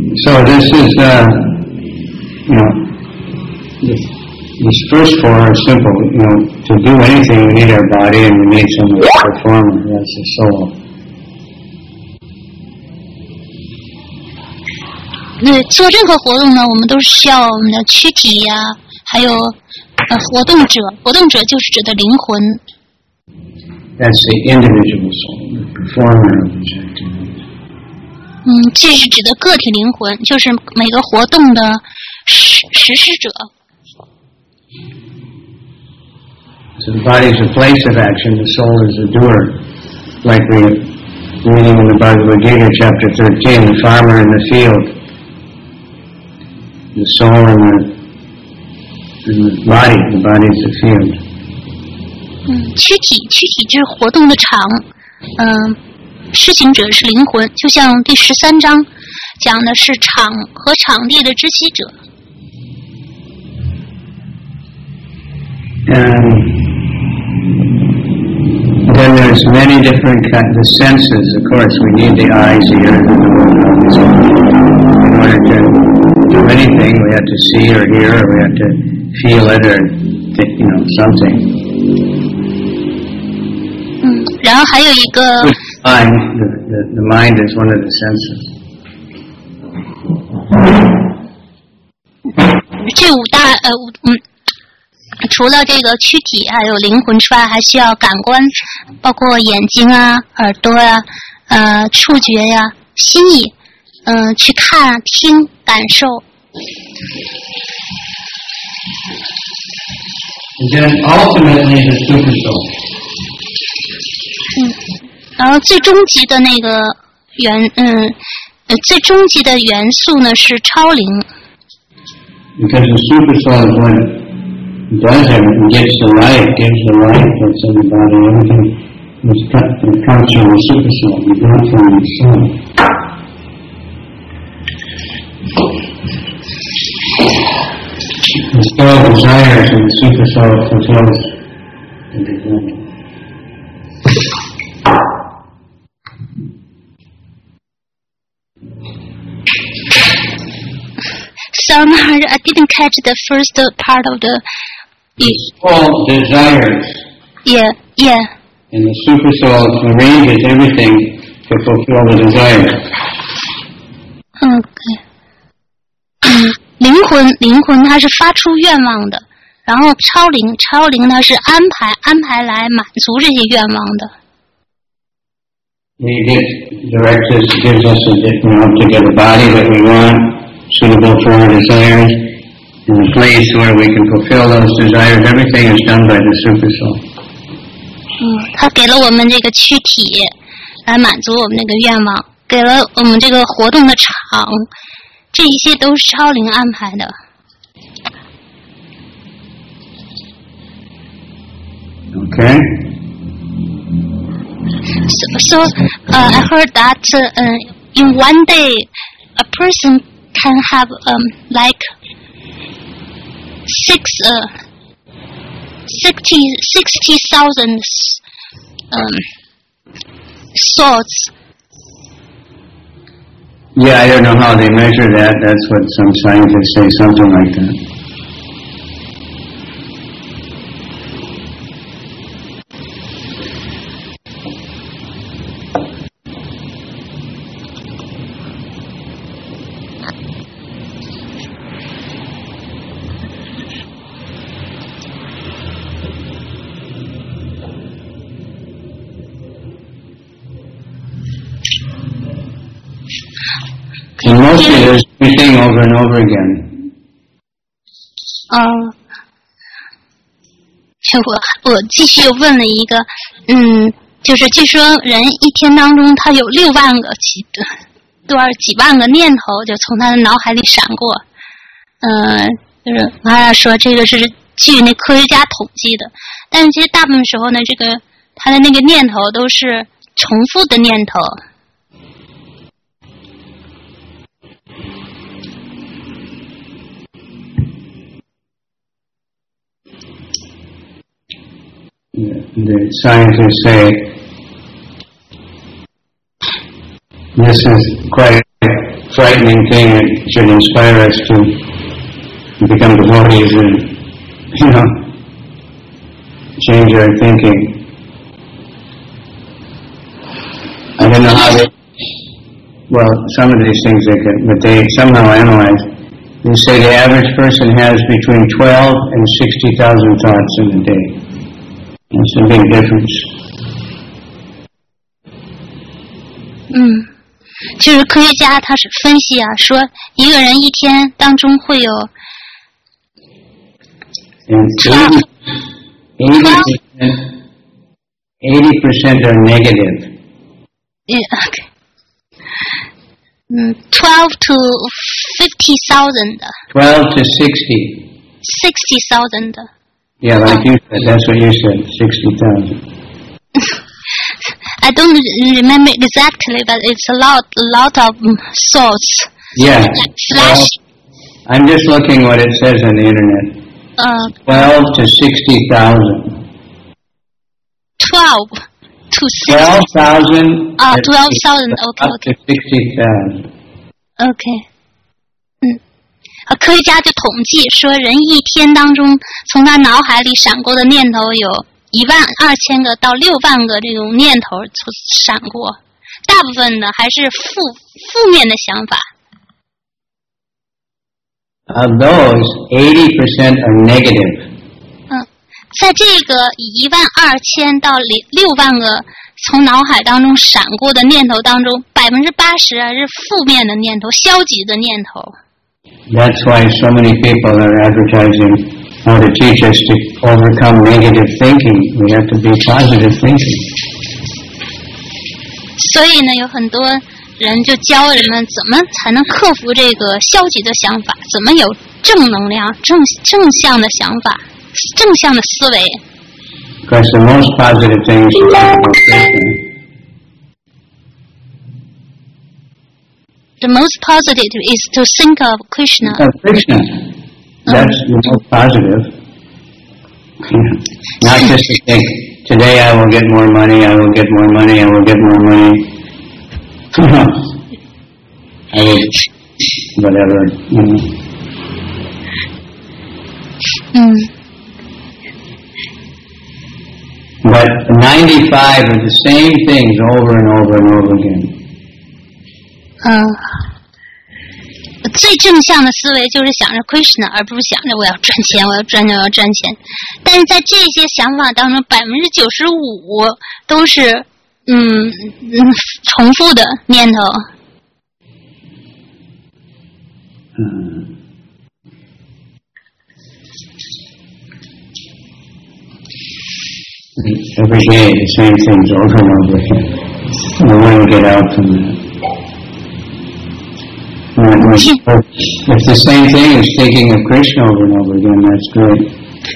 So this is, uh, you know, this, these first four are simple. You know, to do anything, we need our body and we need some performer. That's the soul. 那做任何活动呢，我们都是需要我们的躯体呀、啊，还有呃活动者，活动者就是指的灵魂。 That's the individual soul, the performer of these activities. 嗯，这是指的个体灵魂，就是每个活动的实实施者。 So the body is a place of action, the soul is a doer. Like we reading in the Bhagavad Gita, chapter thirteen, the farmer in the field. The soul and the, and the body, the body is the field. 嗯，躯体，躯体就是活动的场，嗯、呃，施行者是灵魂，就像第十三章讲的是场和场地的知悉者。 And then there's many different kinds of senses. Of course, we need the eyes, the ears, the nose. In order to do anything, we have to see or hear, or we have to feel it, or think, you know, something. 嗯，然后还有一个 mind, the, the, the mind is one of the senses. 这五大呃五嗯，除了这个躯体还有灵魂之外，还需要感官，包括眼睛啊、耳朵呀、啊、呃触觉呀、啊、心意，嗯、呃，去看、听、感受。 And then ultimately the super soul. 嗯，然后最终极的那个元嗯呃最终极的元素呢是超灵。 Because the super soul is what does everything, gives the life, gives the life that's in the body. Everything is cut, it comes from the super soul, it's not from the soul. The soul desires and the super soul fulfills the desire. Somehow I didn't catch the first part of the. The soul desires. Yeah, yeah. And the super soul arranges everything to fulfill the desire. 嗯，嗯，灵魂，灵魂它是发出愿望的，然后超灵，超灵它是安排，安排来满足这些愿望的。 He gives, directs us, gives us a, you know, to get a body that we want, suitable for our desires, in a place where we can fulfill those desires. Everything is done by the super soul. 嗯，他给了我们这个躯体，来满足我们这个愿望，给了我们这个活动的场，这一些都是超灵安排的。 Okay. So, so uh, I heard that uh, in one day, a person can have um, like six, uh, sixty, sixty thousand um, thoughts. Yeah, I don't know how they measure that. That's what some scientists say, something like that. And mostly there's everything over and over again. 嗯，我我继续问了一个，嗯，就是据说人一天当中他有六万个几多少几万个念头就从他的脑海里闪过，嗯，就是马雅说这个是据那科学家统计的，但是其实大部分时候呢，这个他的那个念头都是重复的念头。 The scientists say this is quite frightening thing that should inspire us to become devotees and, you know, change our thinking. I don't know how they, well, some of these things they can, but they somehow analyze. They say the average person has between twelve and sixty thousand thoughts in a day. That's a big difference. 嗯，就是科学家他是分析啊，说一个人一天当中会有 And eighty percent, eighty percent are negative. Yeah, okay. Mm, twelve to fifty thousand. Twelve to sixty. Sixty thousand. Yeah, like you said, that's what you said, sixty thousand. I don't remember exactly, but it's a lot, a lot of thoughts. Yeah. Flash. Well, I'm just looking what it says on the internet. Uh, Twelve to sixty thousand. Twelve to sixty. Twelve thousand. Ah, twelve thousand. Okay, Up to okay. sixty thousand. Okay. 嗯，啊，科学家就统计说，人一天当中从他脑海里闪过的念头有一万二千个到六万个这种念头闪过，大部分的还是负负面的想法。 Of those, eighty percent are negative. 嗯，在这个一万二千到六万个从脑海当中闪过的念头当中，百分之八十啊是负面的念头、消极的念头。 That's why so many people are advertising how to teach us to overcome negative thinking. We have to be positive thinking. 所以呢，有很多人就教人们怎么才能克服这个消极的想法，怎么有正能量、正正向的想法、正向的思维。 Because the most positive thing is to talk about Krishna. The most positive is to think of Krishna. Of Krishna. That's the most positive. Not just to think, today I will get more money, I will get more money, I will get more money. I will, whatever, you know. Mm. But ninety-five of the same things over and over and over again. 嗯，最正向的思维就是想着 Krishna， 而不是想着我要赚钱，我要赚钱，我要赚钱。但是在这些想法当中，百分之九十五都是嗯嗯重复的念头。 嗯。Every day the same things over and over again. We want to get out from that. If the same thing is thinking of Krishna over and over again, that's great.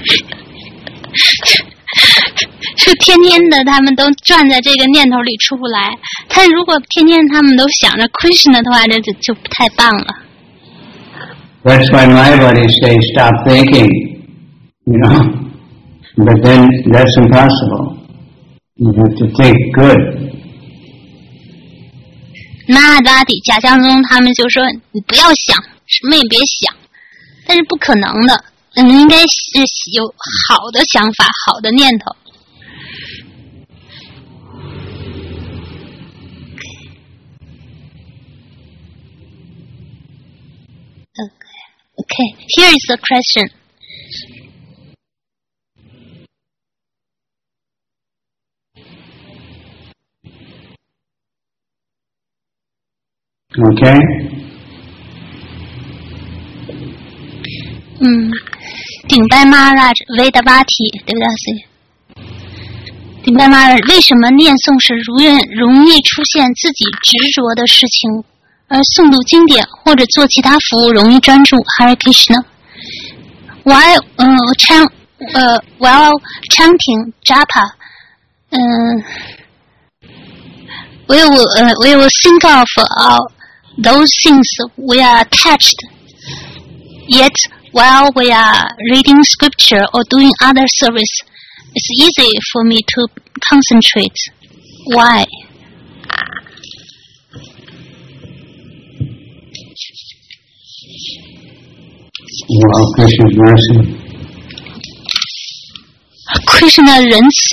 是天天的，他们都转在这个念头里出不来。但如果天天他们都想着 Krishna 的话，这就就不太棒了。 That's why my buddies say stop thinking, you know. But then that's impossible. You have to think good. 那拉底贾相宗他们就说你不要想，什么也别想，但是不可能的，嗯，应该是有好的想法，好的念头。Okay, okay. Here is the question. Okay? 嗯，顶拜玛拉Vedavati，对不对？顶拜玛拉为什么念诵时如愿容易出现自己执着的事情，而诵读经典或者做其他服务容易专注 Hare Krishna? While uh, chant, uh, while chanting japa, uh, we will uh, we will think of uh, those things we are attached. Yet, while we are reading scripture or doing other service, it's easy for me to concentrate. Why? Well, Krishna's mercy. Krishna 仁慈。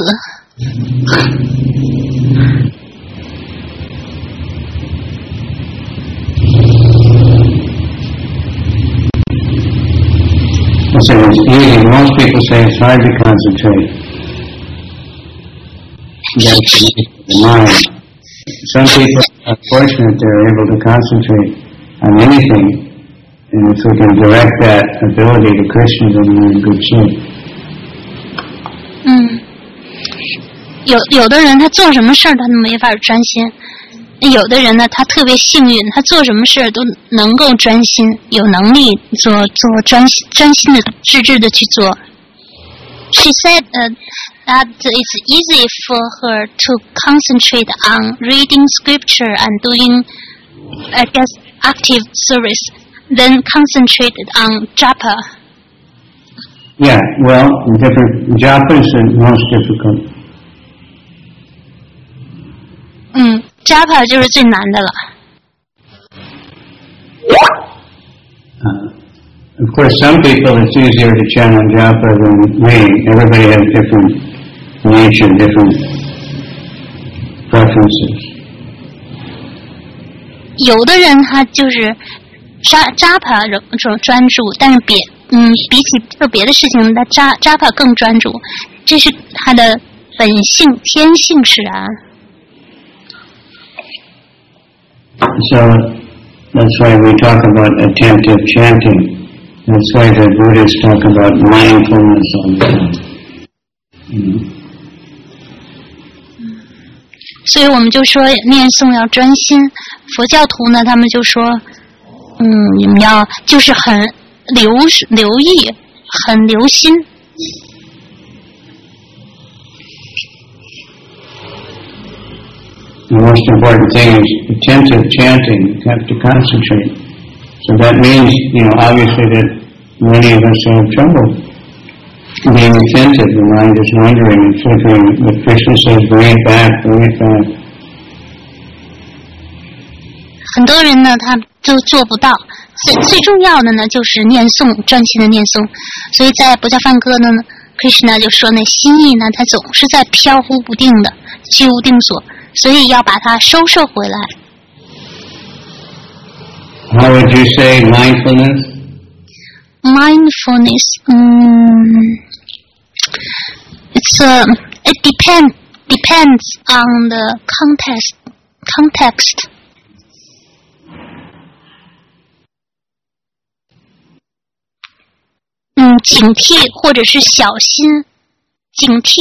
So it's easy. Most people say it's hard to concentrate. That's the mind. Some people are fortunate they're able to concentrate on anything, and if we can direct that ability to Krishna, then we're in good shape. 嗯，有有的人他做什么事儿他都没法专心，有的人呢他特别幸运，他做什么事儿都能够专心，有能力做做专心专心的致志的去做。She said uh, that it's easy for her to concentrate on reading scripture and doing, I guess, active service, then concentrated on japa. Yeah, well, different japa is the most difficult. 嗯 ，japa 就是最难的了。 Uh, of course, some people it's easier to chant on japa than reading. Everybody has different nature, different preferences. 有的人他就是扎扎帕这种专注，但是别嗯比起做别的事情，他扎扎帕更专注，这是他的本性天性使然。 So that's why we talk about attentive chanting. That's why the Buddhists talk about mindfulness all the time. Mm-hmm. 所以我们就说念诵要专心，佛教徒呢，他们就说，嗯，你们要就是很留留意，很留心。 The most important thing is attentive chanting. You have to concentrate. So that means, you know, obviously that many of us have trouble being attentive. The mind is wandering and flickering. But Krishna says, bring it back, bring it back. 很多人呢，他都做不到。最最重要的呢，就是念诵，专心的念诵。所以在不教梵歌呢 ，Krishna 就说那心意呢，它总是在飘忽不定的，居无定所，所以要把它收摄回来。 How would you say mindfulness? Mindfulness, um, it's a, it depends depends on the context context. 嗯，警惕或者是小心，警惕，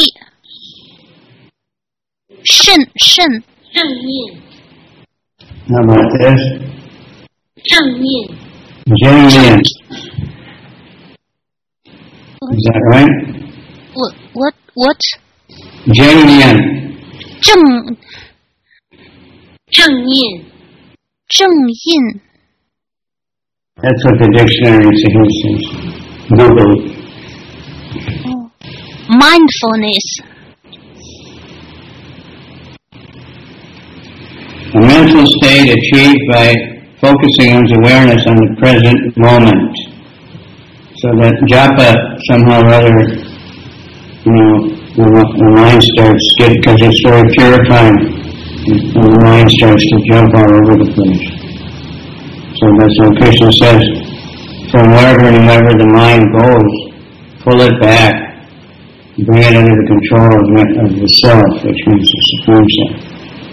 慎慎，正念。 How about this? 正念。 正念. Is that right? What what what? 正念. 正正念。正印。 That's what the dictionary says. Google. Oh. Mindfulness. A mental state achieved by focusing one's awareness on the present moment. So that japa somehow or other, you know, the, the mind starts to get, because it's very purifying, and the mind starts to jump all over the place. So that's what Krishna says. From wherever and wherever the mind goes, pull it back, bring it under the control of the, of the self, which means the Supreme Self.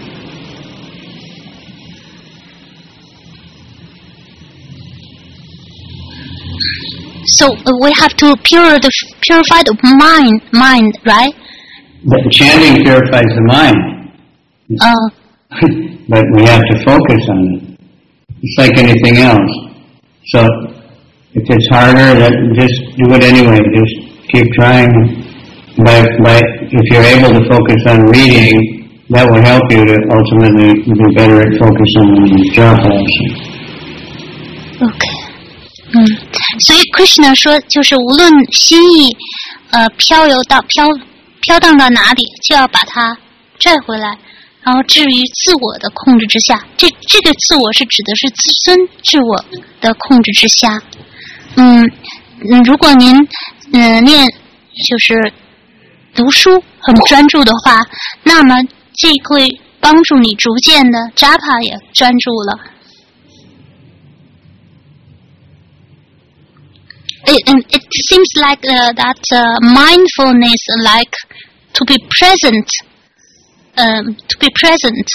So uh, we have to pure the, purify the mind, mind, right? But chanting purifies the mind. Uh, but we have to focus on it. It's like anything else. So if it's harder, then just do it anyway. Just keep trying. But, but if you're able to focus on reading, that will help you to ultimately be better at focusing on the japa also. Okay. 嗯，所以 Krishna 说，就是无论心意，呃，飘游到飘飘荡到哪里，就要把它拽回来，然后置于自我的控制之下。这这个自我是指的是自尊自我的控制之下。嗯， 嗯，如果您嗯、呃、念就是读书很专注的话，那么这会帮助你逐渐的 japa 也专注了。It, it seems like uh, that uh, mindfulness, like to be present, um, to be present.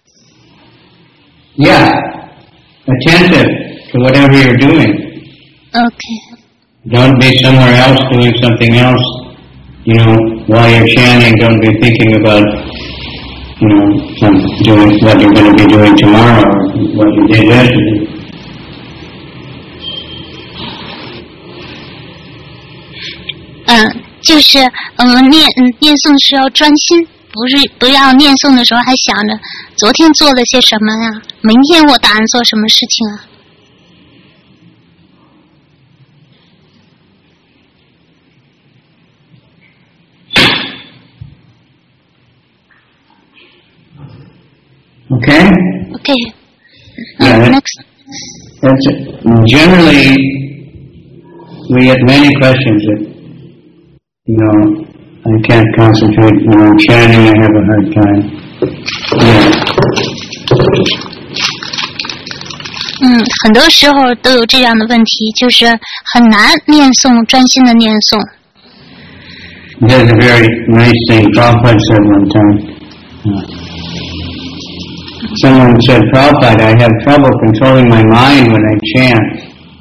Yeah, attentive to whatever you're doing. Okay. Don't be somewhere else doing something else. You know, while you're chanting, don't be thinking about, you know, doing what you're going to be doing tomorrow or what you did yesterday. 嗯，就是我们念嗯念诵是要专心，不是不要念诵的时候还想着昨天做了些什么呀，明天我打算做什么事情啊。 Okay? Okay. Yeah, Uh, that, next. that's it. Generally, we get many questions that, you know, I can't concentrate, you know, chanting, I have a hard time. Yeah. 嗯，很多时候都有这样的问题，就是很难念诵，专心的念诵。 There's a very nice thing Prabhupada said one time. Uh, Someone said, Prabhupada, I have trouble controlling my mind when I chant.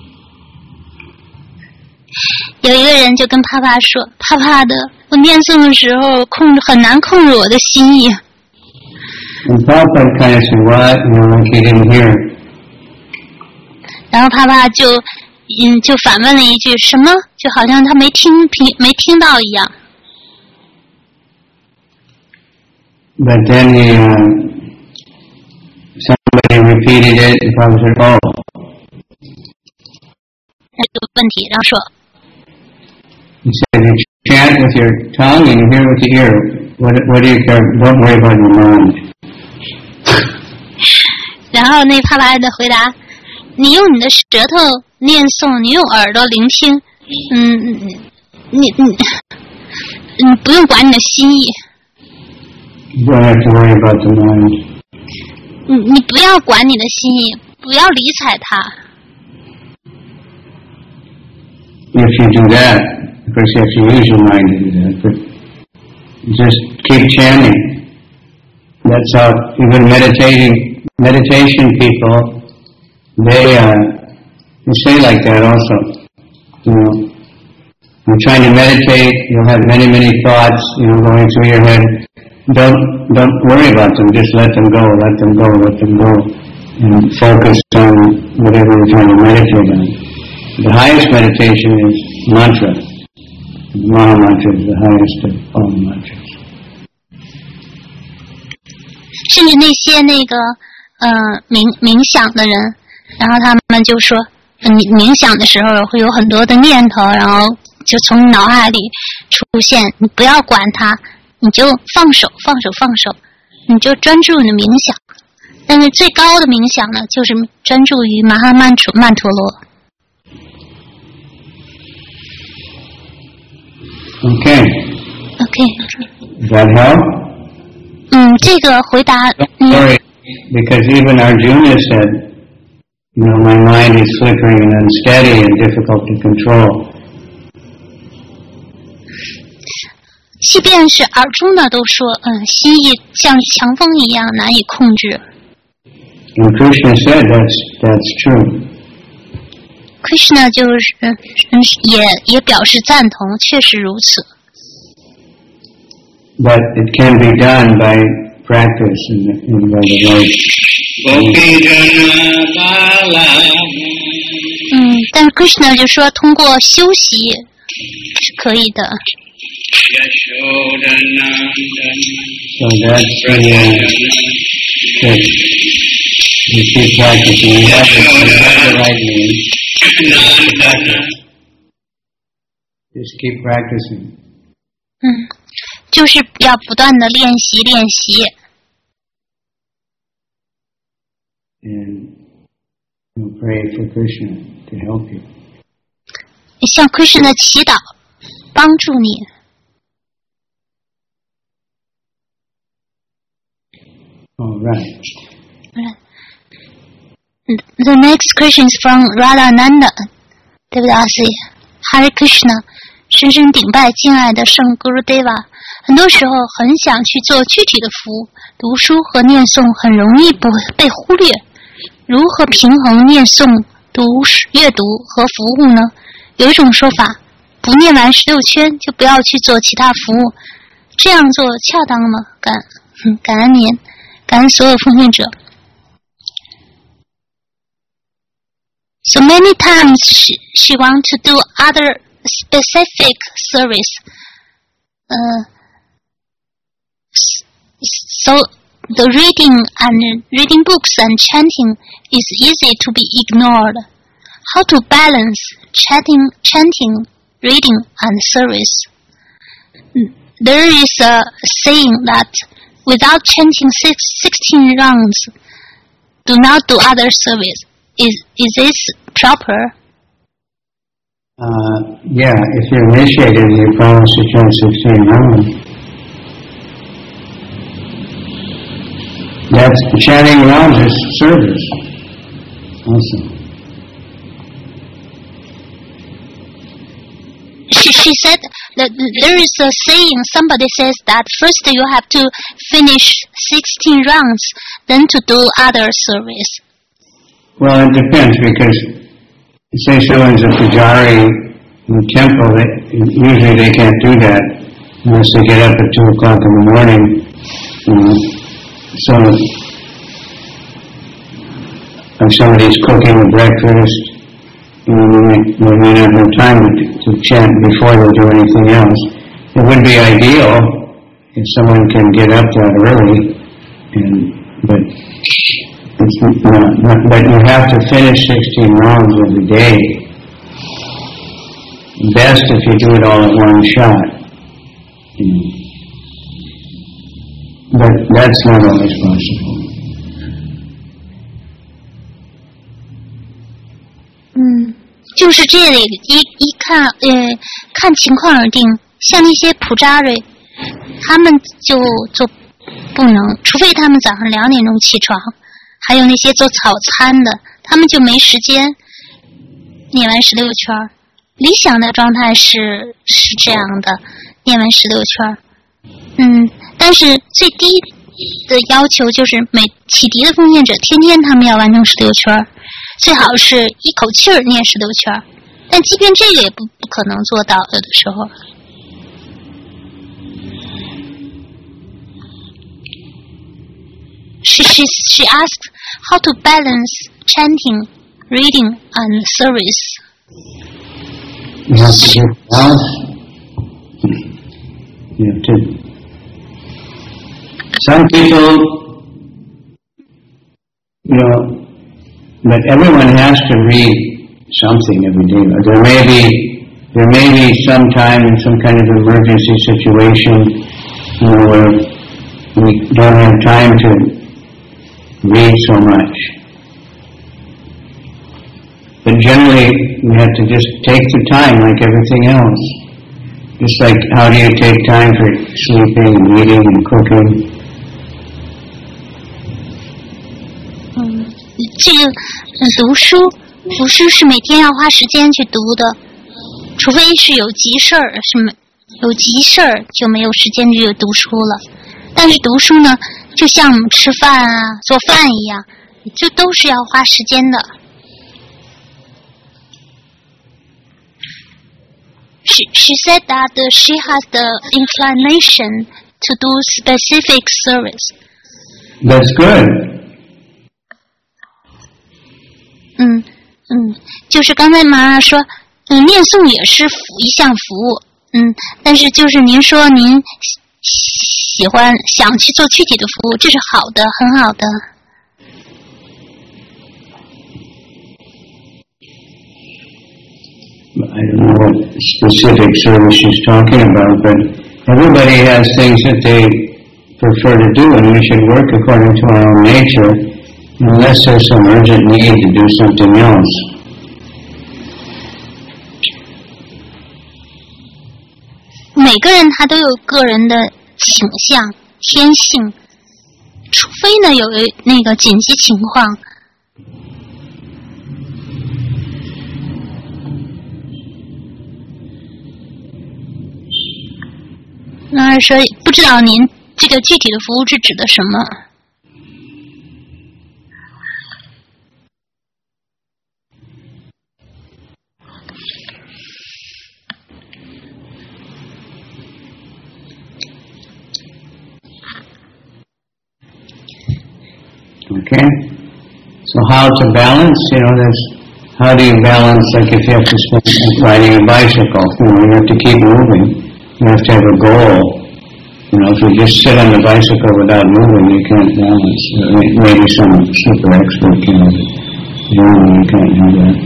有一个人就跟帕帕说：“帕帕的，我念诵的时候控制很难控制我的心意。” And Prabhupada kind of said, what? You know, like he didn't hear. 然后帕帕就嗯就反问了一句：“什么？”就好像他没听听没听到一样。 But then he, uh, somebody repeated it, and Prabhupada said, oh. 这个问题，然后说 He said, you chant with your tongue and you hear with the ear. What, what do you care? Don't worry about your mind. 然后那帕拉的回答：“你用你的舌头念诵，你用耳朵聆听，嗯，你你你不用管你的心意， You don't have to worry about the mind. 你你不要管你的心意，不要理睬它。” If you do that, of course you have to use your mind to do that, but just keep chanting. That's how even meditating, meditation people, they, uh, they say like that also. You know, you're trying to meditate, you'll have many, many thoughts, you know, going through your head. Don't, don't worry about them, just let them go, let them go, let them go, and focus on whatever you're trying to meditate on. The highest meditation is mantra. Maha mantra is the highest of all mantras. 甚至那些那个呃冥冥想的人，然后他们就说，你冥想的时候会有很多的念头，然后就从你脑海里出现，你不要管它，你就放手，放手，放手，你就专注你的冥想。但是最高的冥想呢，就是专注于马哈曼楚曼陀罗。 Okay. Okay. Does that help? 嗯，这个回答。嗯 Sorry, because even Arjuna said, you know, my mind is flickering and unsteady and difficult to control. 即便是耳中的都说，嗯，心意像强风一样难以控制。 And Krishna said that's that's true. Krishna 就是嗯也也表示赞同，确实如此。 But it can be done by practice and, and by the right. 嗯，但是 Krishna 就说通过修习是可以的。 So that's the uh, trick. You keep practicing. You have, the, you have the right name. Just keep practicing. 嗯，就是要不断的练习练习。 And you pray for Krishna to help you. 向 Krishna 祈祷，帮助你。 All right. The next question is from Radhananda. 对不对，阿 Sir？ Hare Krishna， 深深顶拜敬爱的圣 Gurudeva。很多时候很想去做具体的服务，读书和念诵很容易不被忽略。如何平衡念诵、读阅读和服务呢？有一种说法，不念完十六圈就不要去做其他服务，这样做恰当吗？感感恩您，感恩所有奉献者。So many times she, she wants to do other specific service. Uh, so the reading and reading books and chanting is easy to be ignored. How to balance chanting, chanting, reading and service? There is a saying that without chanting six, sixteen rounds, do not do other service. Is is this proper? Uh, yeah, if you're initiated, you promise to chant sixteen rounds. That's chanting rounds is service. Awesome. She she said that there is a saying. Somebody says that first you have to finish sixteen rounds, then to do other service. Well, it depends because, say someone's a pujari in the temple, they, usually they can't do that unless they get up at two o'clock in the morning. Um, so, if somebody's cooking a breakfast, you know, they may not have time to, to chant before they do anything else. It would be ideal if someone can get up that early, and but. It's not, not, but you have to finish sixteen rounds every day. Best if you do it all at one shot. But that's not always possible. 嗯，就是这里一一看，呃，看情况而定。像那些普扎瑞，他们就就不能，除非他们早上两点钟起床。还有那些做早餐的，他们就没时间念完十六圈。理想的状态是是这样的，念完十六圈。嗯，但是最低的要求就是每启迪的奉献者天天他们要完成十六圈，最好是一口气儿念十六圈。但即便这个也不不可能做到，有的时候。She, she, she asked how to balance chanting, reading, and service. You have to do balance. You have to. Some people, you know, but everyone has to read something every day. There may be, there may be some time in some kind of emergency situation, you know, where we don't have time to read so much. But generally, we have to just take the time like everything else. Just like how do you take time for sleeping and eating and cooking? 嗯，这个读书，读书是每天要花时间去读的，除非是有急事儿，是没有急事儿就没有时间去读书了。但是读书呢？就像我们吃饭啊、做饭一样，这都是要花时间的。She she said that she has the inclination to do specific service. That's good. 嗯嗯，就是刚才妈妈说，嗯，念诵也是服一项服务，嗯，但是就是您说您。喜欢想去做具体的服务，这是好的，很好的。 I don't know what specific service she's talking about, but everybody has things that they prefer to do, and we should work according to our own nature, unless there's some urgent need to do something else. 嗯，这个呃读书，读书是每天要花时间去读的，除非是有急事儿，是没有有急事儿就没有时间去读书了。但是读书呢，就像我们吃饭啊、做饭一样，这都是要花时间的。 每个人他都有个人的倾向、天性，除非呢有那个紧急情况。那说不知道您这个具体的服务是指的什么 ？Okay, so how to balance? You know, that's how do you balance? Like if you have to spend riding a bicycle, you know, you have to keep moving. You have to have a goal. You know, if you just sit on the bicycle without moving, you can't balance. Maybe some super expert can. You know, you can't do that.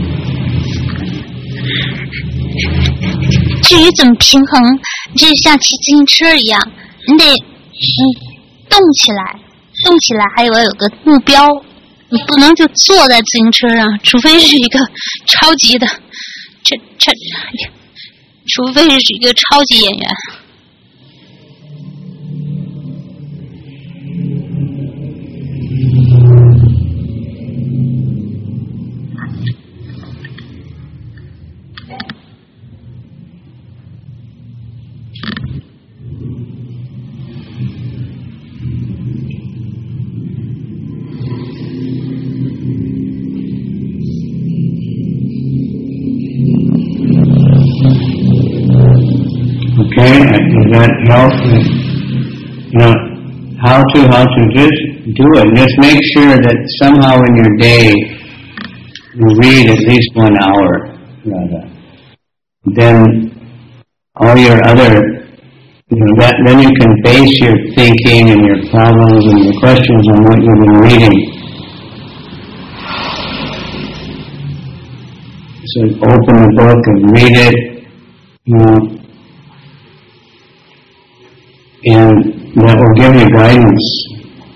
至于怎么平衡，就像骑自行车一样，你得嗯动起来。动起来还有要有个目标，你不能就坐在自行车上，除非是一个超级的，这这，除非是一个超级演员。 Okay, does that help? You know, how to, how to just do it. Just make sure that somehow in your day you read at least one hour, rather. Then all your other, you know, that, then you can base your thinking and your problems and your questions on what you've been reading. So open the book and read it, you know, and that will give you guidance.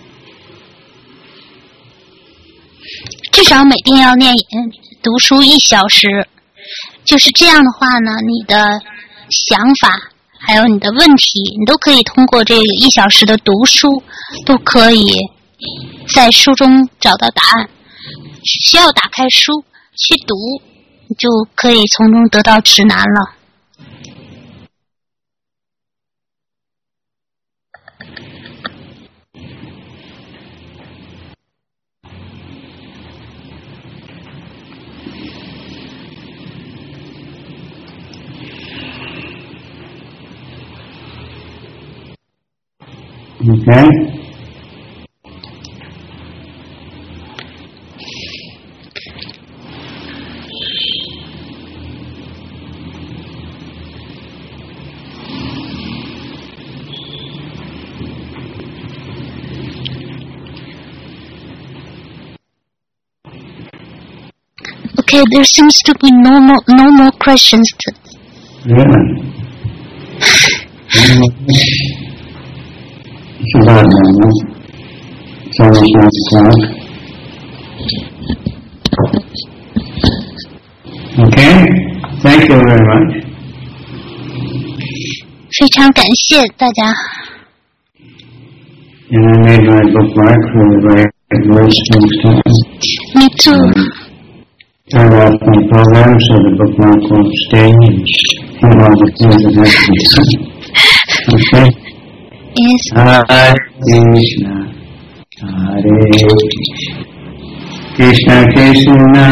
至少每天要念读书一小时，就是这样的话呢，你的想法还有你的问题，你都可以通过这个一小时的读书，都可以在书中找到答案。只需要打开书去读，你就可以从中得到指南了。 Okay? Okay, there seems to be no more, no more questions. To... Really? It's about normal. It's almost one o'clock. Okay? Thank you very much. 非常感谢大家。 And I made my bookmark for the right words next time. Me too. Um, turn off my program so the bookmark won't stay and have all the things that have to be done. Okay? Yes. Hare Krishna, Hare Krishna, Krishna,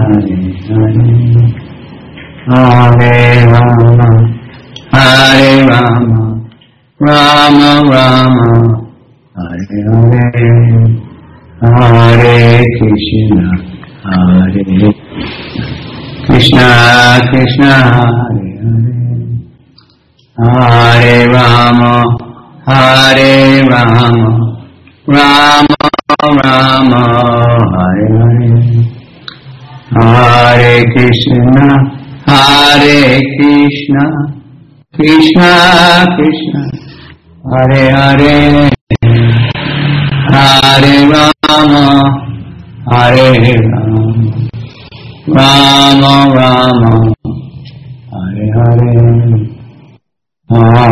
Hare Hare, Hare Rama, Hare Rama, Rama Rama, Hare Hare, Hare Krishna, Hare Krishna, Krishna, Hare Hare, Hare Rama, Hare Rama, Rama Rama, Hare Hare, Hare Krishna, Hare Krishna, Krishna Krishna, Hare Hare, Hare Rama, Hare Rama, Rama Rama, Hare Hare, Hare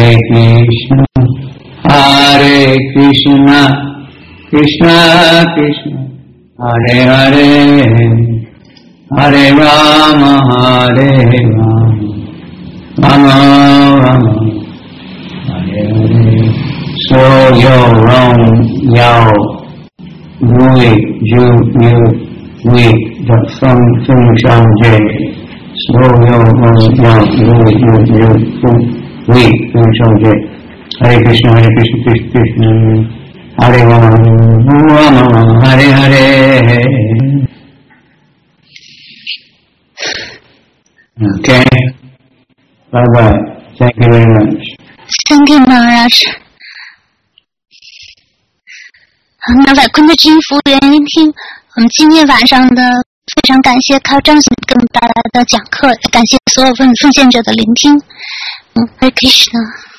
Hare Krishna, Hare Krishna, Krishna Krishna, Hare Hare, Hare Rama, Hare Rama, Rama Rama, Hare Hare. So yo rong yao vui ju yu we the from from shang je. So yo rong yao vui ju yu we from shang je. Hare Krishna, Hare Krishna, Krishna Krishna, Hare Rama, Rama Hare Hare. Okay. Bye bye. Thank you very much. Thank you, Maharaj. 那外坤的知音服务员聆听我们今天晚上的，非常感谢开张行给我们带来的讲课，感谢所有奉奉献者的聆听。嗯，Hare Krishna。